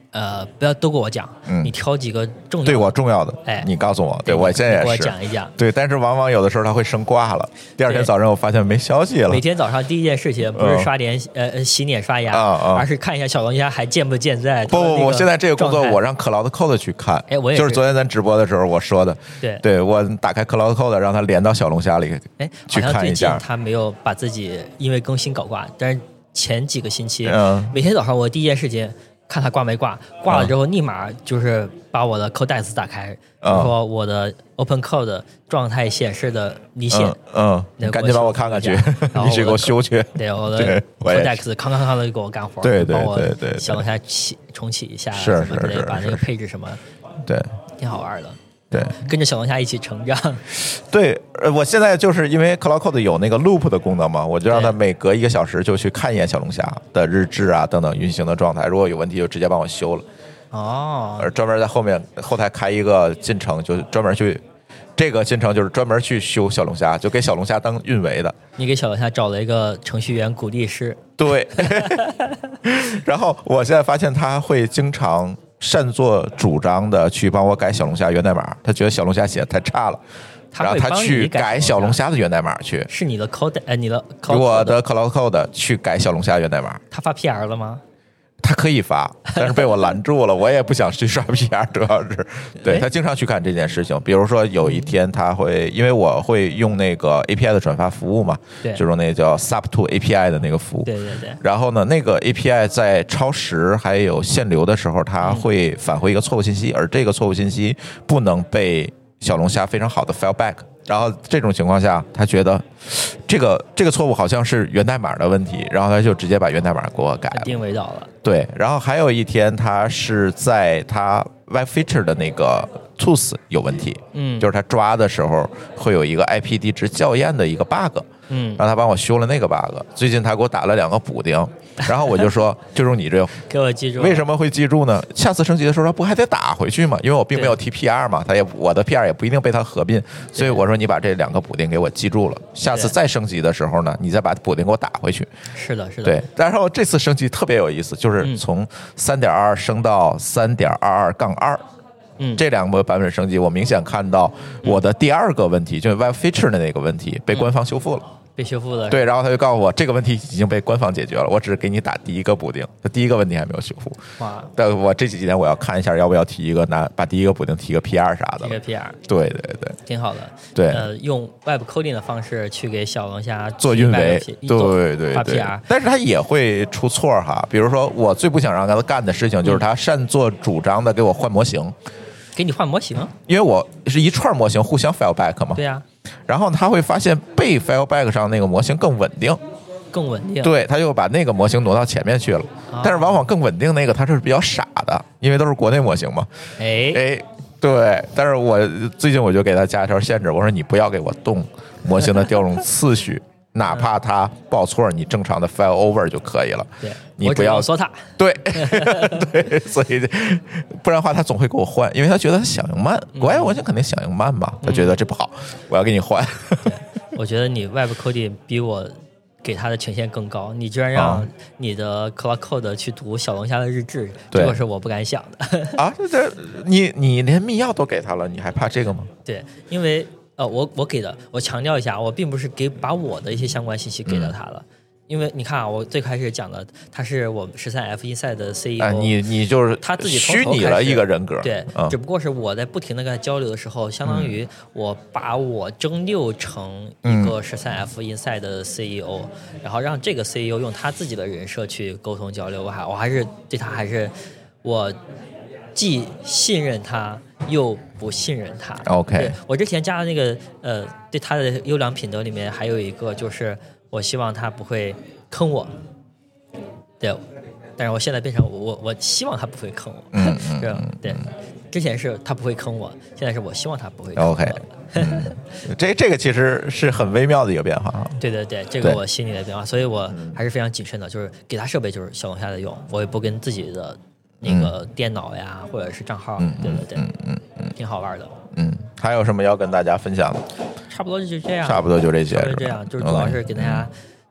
呃，不要都给我讲， 嗯你挑几个重要的对我重要的， 哎你告诉我，对对我现在也是， 你给我讲一讲对，但是往往有的时候它会升挂了，第二天对早上我发现没消息了每，天早上第一件事情不是刷脸、呃呃洗脸刷牙， 啊啊而是看一下小龙虾还健不健在。 不不不，现在这个工作我让让 Cloud Code 去看， 哎我也就是是昨天咱直播的时候我说的， 对对我打开 Cloud Code 让它连到小龙虾里哎， 去好像最近看一下， 他没有把自己因为更新搞挂，但是前几个星期， 嗯每天早上我第一件事情看他挂没挂，挂了之后立马就是把我的 Codex 打开， 嗯就说我的 Open Code 状态显示的离线。 嗯嗯， 那你赶紧帮我看看去然后， 你去给我修去， 对我的对我也 Codex 康康康的就给我干活， 对对帮我对对对小龙虾起重启一下， 是什么之类是是把那个配置什么对挺好玩的， 对。 跟着小龙虾一起成长。 对，呃，我现在就是因为 Cloud Code 有那个 loop 的功能嘛，我就让它对每隔一个小时就去看一眼小龙虾的日志啊等等运行的状态，如果有问题就直接帮我修了， 哦， 而专门在后面后台开一个进程，就专门去这个进程就是专门去修小龙虾，就给小龙虾当运维的。 你给小龙虾找了一个程序员鼓励师， 对，然后我现在发现他会经常擅作主张的去帮我改小龙虾源代码，他觉得小龙虾写的太差了，然后他他会帮你去改改小龙虾的源代码去。 是你的 code，呃，你的 code 我的 Cloud Code 去改小龙虾源代码， 他发 P R 了吗？ 他可以发，但是被我拦住了。我也不想去刷 P R， 主要是对哎他经常去干这件事情。比如说有一天他会，因为我会用那个 A P I 的转发服务嘛， 对就是那个叫 Sub to A P I 的那个服务。 对对对， 然后呢，那个 A P I 在超时还有限流的时候，它会返回一个错误信息，而这个错误信息不能被小龙虾非常好的 file back。然后这种情况下，他觉得这个这个错误好像是源代码的问题，然后他就直接把源代码给我改了。 定位到了。 对，然后还有一天，他是在他 Web Feature 的那个 tools 有问题， 嗯就是他抓的时候会有一个 I P 地址校验的一个 bug， 嗯， 让他帮我修了那个 bug。最近他给我打了两个补丁，然后我就说，就用你这个， 给我记住。 为什么会记住呢？下次升级的时候他不还得打回去吗？因为我并没有提 P R 嘛，他也我的 P R 也不一定被他合并，所以我说你把这两个补丁给我记住了，下次对再升级的时候呢，你再把补丁给我打回去。 是的，是的。 对，然后这次升级特别有意思，就是从三点二升到三点二二杠二。 嗯， 这两个版本升级，我明显看到我的第二个问题，就是 Web Feature 的那个问题被官方修复了。 被修复了。 对，然后他就告诉我这个问题已经被官方解决了，我只是给你打第一个补丁，他第一个问题还没有修复。 哇， 但我这几天我要看一下，要不要提一个拿把第一个补丁提个 P R 啥的这个了。 P R 对对对， 挺好的。 对呃，用 Web coding 的方式去给小龙虾做运维， 提 Web 发对对对 P R。， 但是他也会出错哈。比如说，我最不想让他干的事情就是他擅作主张的给我换模型， 给你换模型。 因为我是一串模型互相 file back 嘛。 对呀、 然后他会发现被 file back 上那个模型更稳定， 更稳定。 对，他就把那个模型挪到前面去了。 啊但是往往更稳定那个，它是比较傻的，因为都是国内模型嘛。 哎， 哎，对，但是我最近我就给他加一条限制，我说你不要给我动模型的调用次序，哪怕它报错，你正常的 file over 就可以了。 对，我只你不要能说他。 对对，所以不然的话他总会给我换，因为他觉得他响应慢，国外模型肯定响应慢嘛，他觉得这不好，我要给你换。 我觉得你 Web coding 比我给他的权限更高，你居然让啊你的 Cloud Code 去读小龙虾的日志， 对这个是我不敢想的。 啊，这这你你连密钥都给他了，你还怕这个吗？ 对，因为呃，我我给的，我强调一下，我并不是给把我的一些相关信息给嗯到他了。因为你看啊，我最开始讲的，他是我们十三 F Inside 的 C E O，、 啊，你你就是他自己从虚拟了头开始一个人格， 对， 嗯只不过是我在不停的跟他交流的时候，相当于我把我蒸馏成一个十三 F Inside 的 C E O，、然后让这个 C E O 用他自己的人设去沟通交流，我还我还是对他还是我既信任他又不信任他。 OK 对，我之前加的那个呃，对他的优良品德里面还有一个就是，我希望他不会坑我。对，但是我现在变成我我希望他不会坑我。 嗯嗯是吧对，之前是他不会坑我，现在是我希望他不会坑我。 OK 嗯这这个其实是很微妙的一个变化啊。 对对对，这个对我心里的变化，所以我还是非常谨慎的，就是给他设备就是小龙虾的用，我也不跟自己的那个电脑呀、或者是账号， 嗯对对对， 嗯嗯嗯挺好玩的。 嗯，还有什么要跟大家分享的？ 差不多就这样， 差不多就这些差不多是吧这样，就是主要是给大家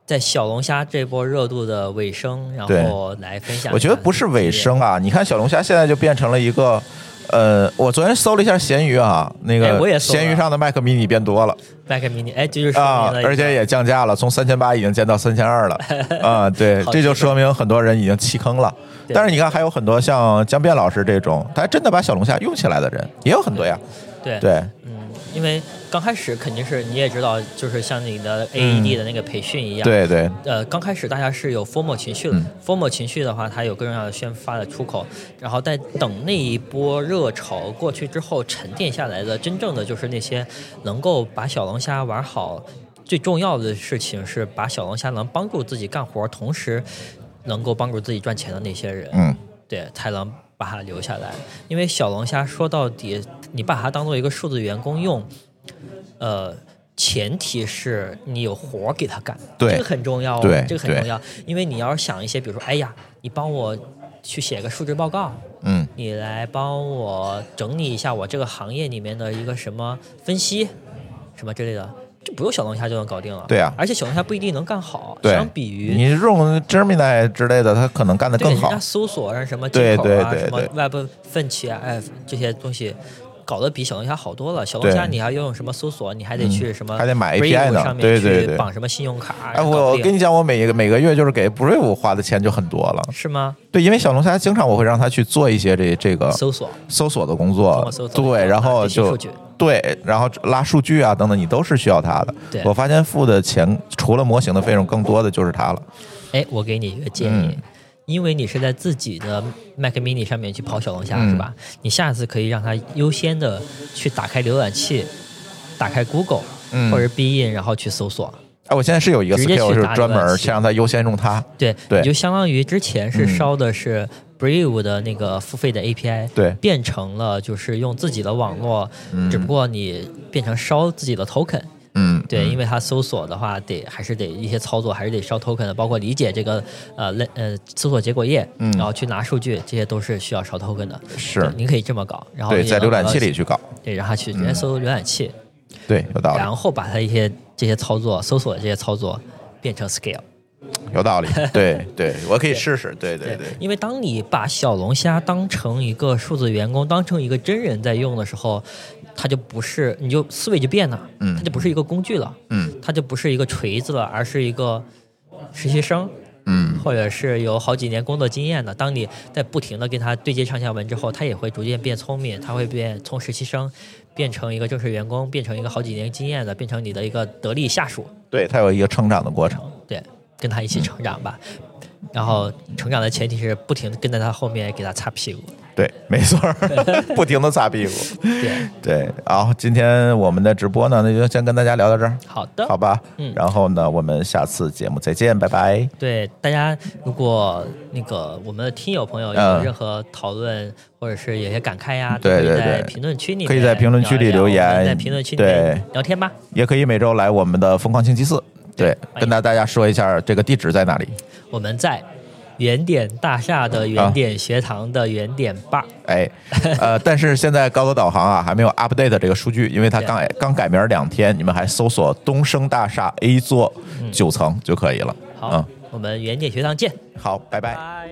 在小龙虾这波热度的尾声，然后来分享。 我觉得不是尾声啊，你看小龙虾现在就变成了一个，呃，我昨天搜了一下闲鱼啊，那个闲鱼上的 Mac mini 变多了 ，Mac mini， 哎，这就说啊，而且也降价了，从三千八已经降到三千二了啊，对，这就说明很多人已经弃坑了。但是你看，还有很多像江边老师这种，他真的把小龙虾用起来的人也有很多呀。 对对， 嗯，因为刚开始肯定是你也知道，就是像你的 A E D 的那个培训一样， 嗯、对对， 呃，刚开始大家是有 FOMO 情绪的、嗯、，FOMO 情绪的话，它有各种各样的宣发的出口，然后在等那一波热潮过去之后，沉淀下来的，真正的就是那些能够把小龙虾玩好，最重要的事情是把小龙虾能帮助自己干活，同时能够帮助自己赚钱的那些人， 嗯， 对，才能把它留下来。因为小龙虾说到底，你把它当做一个数字员工用，呃，前提是你有活给他干， 对， 这个很重要、哦， 对， 这个很重要。因为你要是想一些，比如说，哎呀，你帮我去写个数据报告， 嗯， 你来帮我整理一下我这个行业里面的一个什么分析，什么之类的。这不用小龙虾就能搞定了， 对啊， 而且小龙虾不一定能干好， 对， 相比于你用 Gemini 之类的，它可能干得更好。 对，人家搜索啊，什么接口啊， 对对对对什么 Web 奋起啊，哎，这些东西搞得比小龙虾好多了。小龙虾你还要用什么搜索，你还得去什么、 嗯，还得买 A P I 呢，对对对， 绑什么信用卡。 哎，我跟你讲，我每个每个月就是给 Brave 花的钱就很多了， 是吗？ 对，因为小龙虾经常我会让他去做一些这这个搜索搜索的工作， 搜索对，然后就对，然后拉数据啊等等，你都是需要它的。 对， 我发现付的钱除了模型的费用，更多的就是它了。 哎，我给你一个建议。嗯，因为你是在自己的 Mac mini 上面去跑小龙虾、嗯、是吧？你下次可以让它优先的去打开浏览器，打开 Google、嗯、或者 Bing， 然后去搜索。 哎，我现在是有一个 skill 是专门先让它优先用它。 对对， 你就相当于之前是烧的是 Brave 的那个付费的 A P I， 对， 变成了就是用自己的网络， 嗯、 只不过你变成烧自己的 token。 嗯， 对，因为它搜索的话得还是得一些操作，还是得烧 token 的，包括理解这个呃呃搜索结果页， 嗯， 然后去拿数据，这些都是需要烧 token 的。 是， 您可以这么搞，然后对，在浏览器里去搞， 对，让它去直接搜浏览器， 嗯、对，有道理。 然后把它一些这些操作搜索的这些操作变成 scale。 有道理，对对，我可以试试，对对 对, 对。 因为当你把小龙虾当成一个数字员工，当成一个真人在用的时候，它就不是，你就思维就变了， 嗯， 它就不是一个工具了， 嗯， 它就不是一个锤子了，而是一个实习生， 嗯， 或者是有好几年工作经验的。当你在不停的跟他对接上下文之后，他也会逐渐变聪明，他会变从实习生变成一个正式员工，变成一个好几年经验的，变成你的一个得力下属。 对，他有一个成长的过程， 对。跟他一起成长吧、嗯，然后成长的前提是不停地跟在他后面给他擦屁股。 对，没错，不停的擦屁股。 对对，好，今天我们的直播呢，那就先跟大家聊到这儿。 好的， 好吧。 嗯， 然后呢，我们下次节目再见，拜拜。 对大家，如果那个我们的听友朋友有任何讨论、嗯、或者是有些感慨呀、啊， 对对对， 在评论区里面可以在评论区里留言， 在评论区里面聊天吧。 也可以每周来我们的疯狂星期四。对，跟大家说一下这个地址在哪里。 我们在原点大厦的原点学堂的原点吧。 哎，呃，但是现在高德导航啊还没有 update 这个数据，因为它刚刚改名两天，你们还搜索东升大厦 A 座九层就可以了。 好，嗯，我们原点学堂见。 好，拜拜。 拜。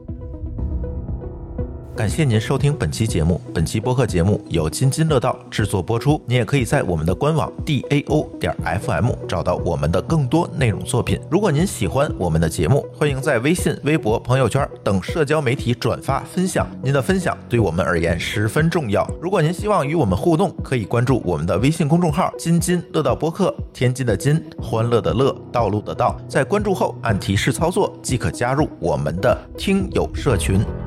感谢您收听本期节目。本期播客节目由津津乐道制作播出。你也可以在我们的官网 D A O 点 F M 找到我们的更多内容作品。如果您喜欢我们的节目，欢迎在微信、微博、朋友圈等社交媒体转发分享。您的分享对我们而言十分重要。如果您希望与我们互动，可以关注我们的微信公众号津津乐道播客，天津的津，欢乐的乐，道路的道。在关注后按提示操作即可加入我们的听友社群。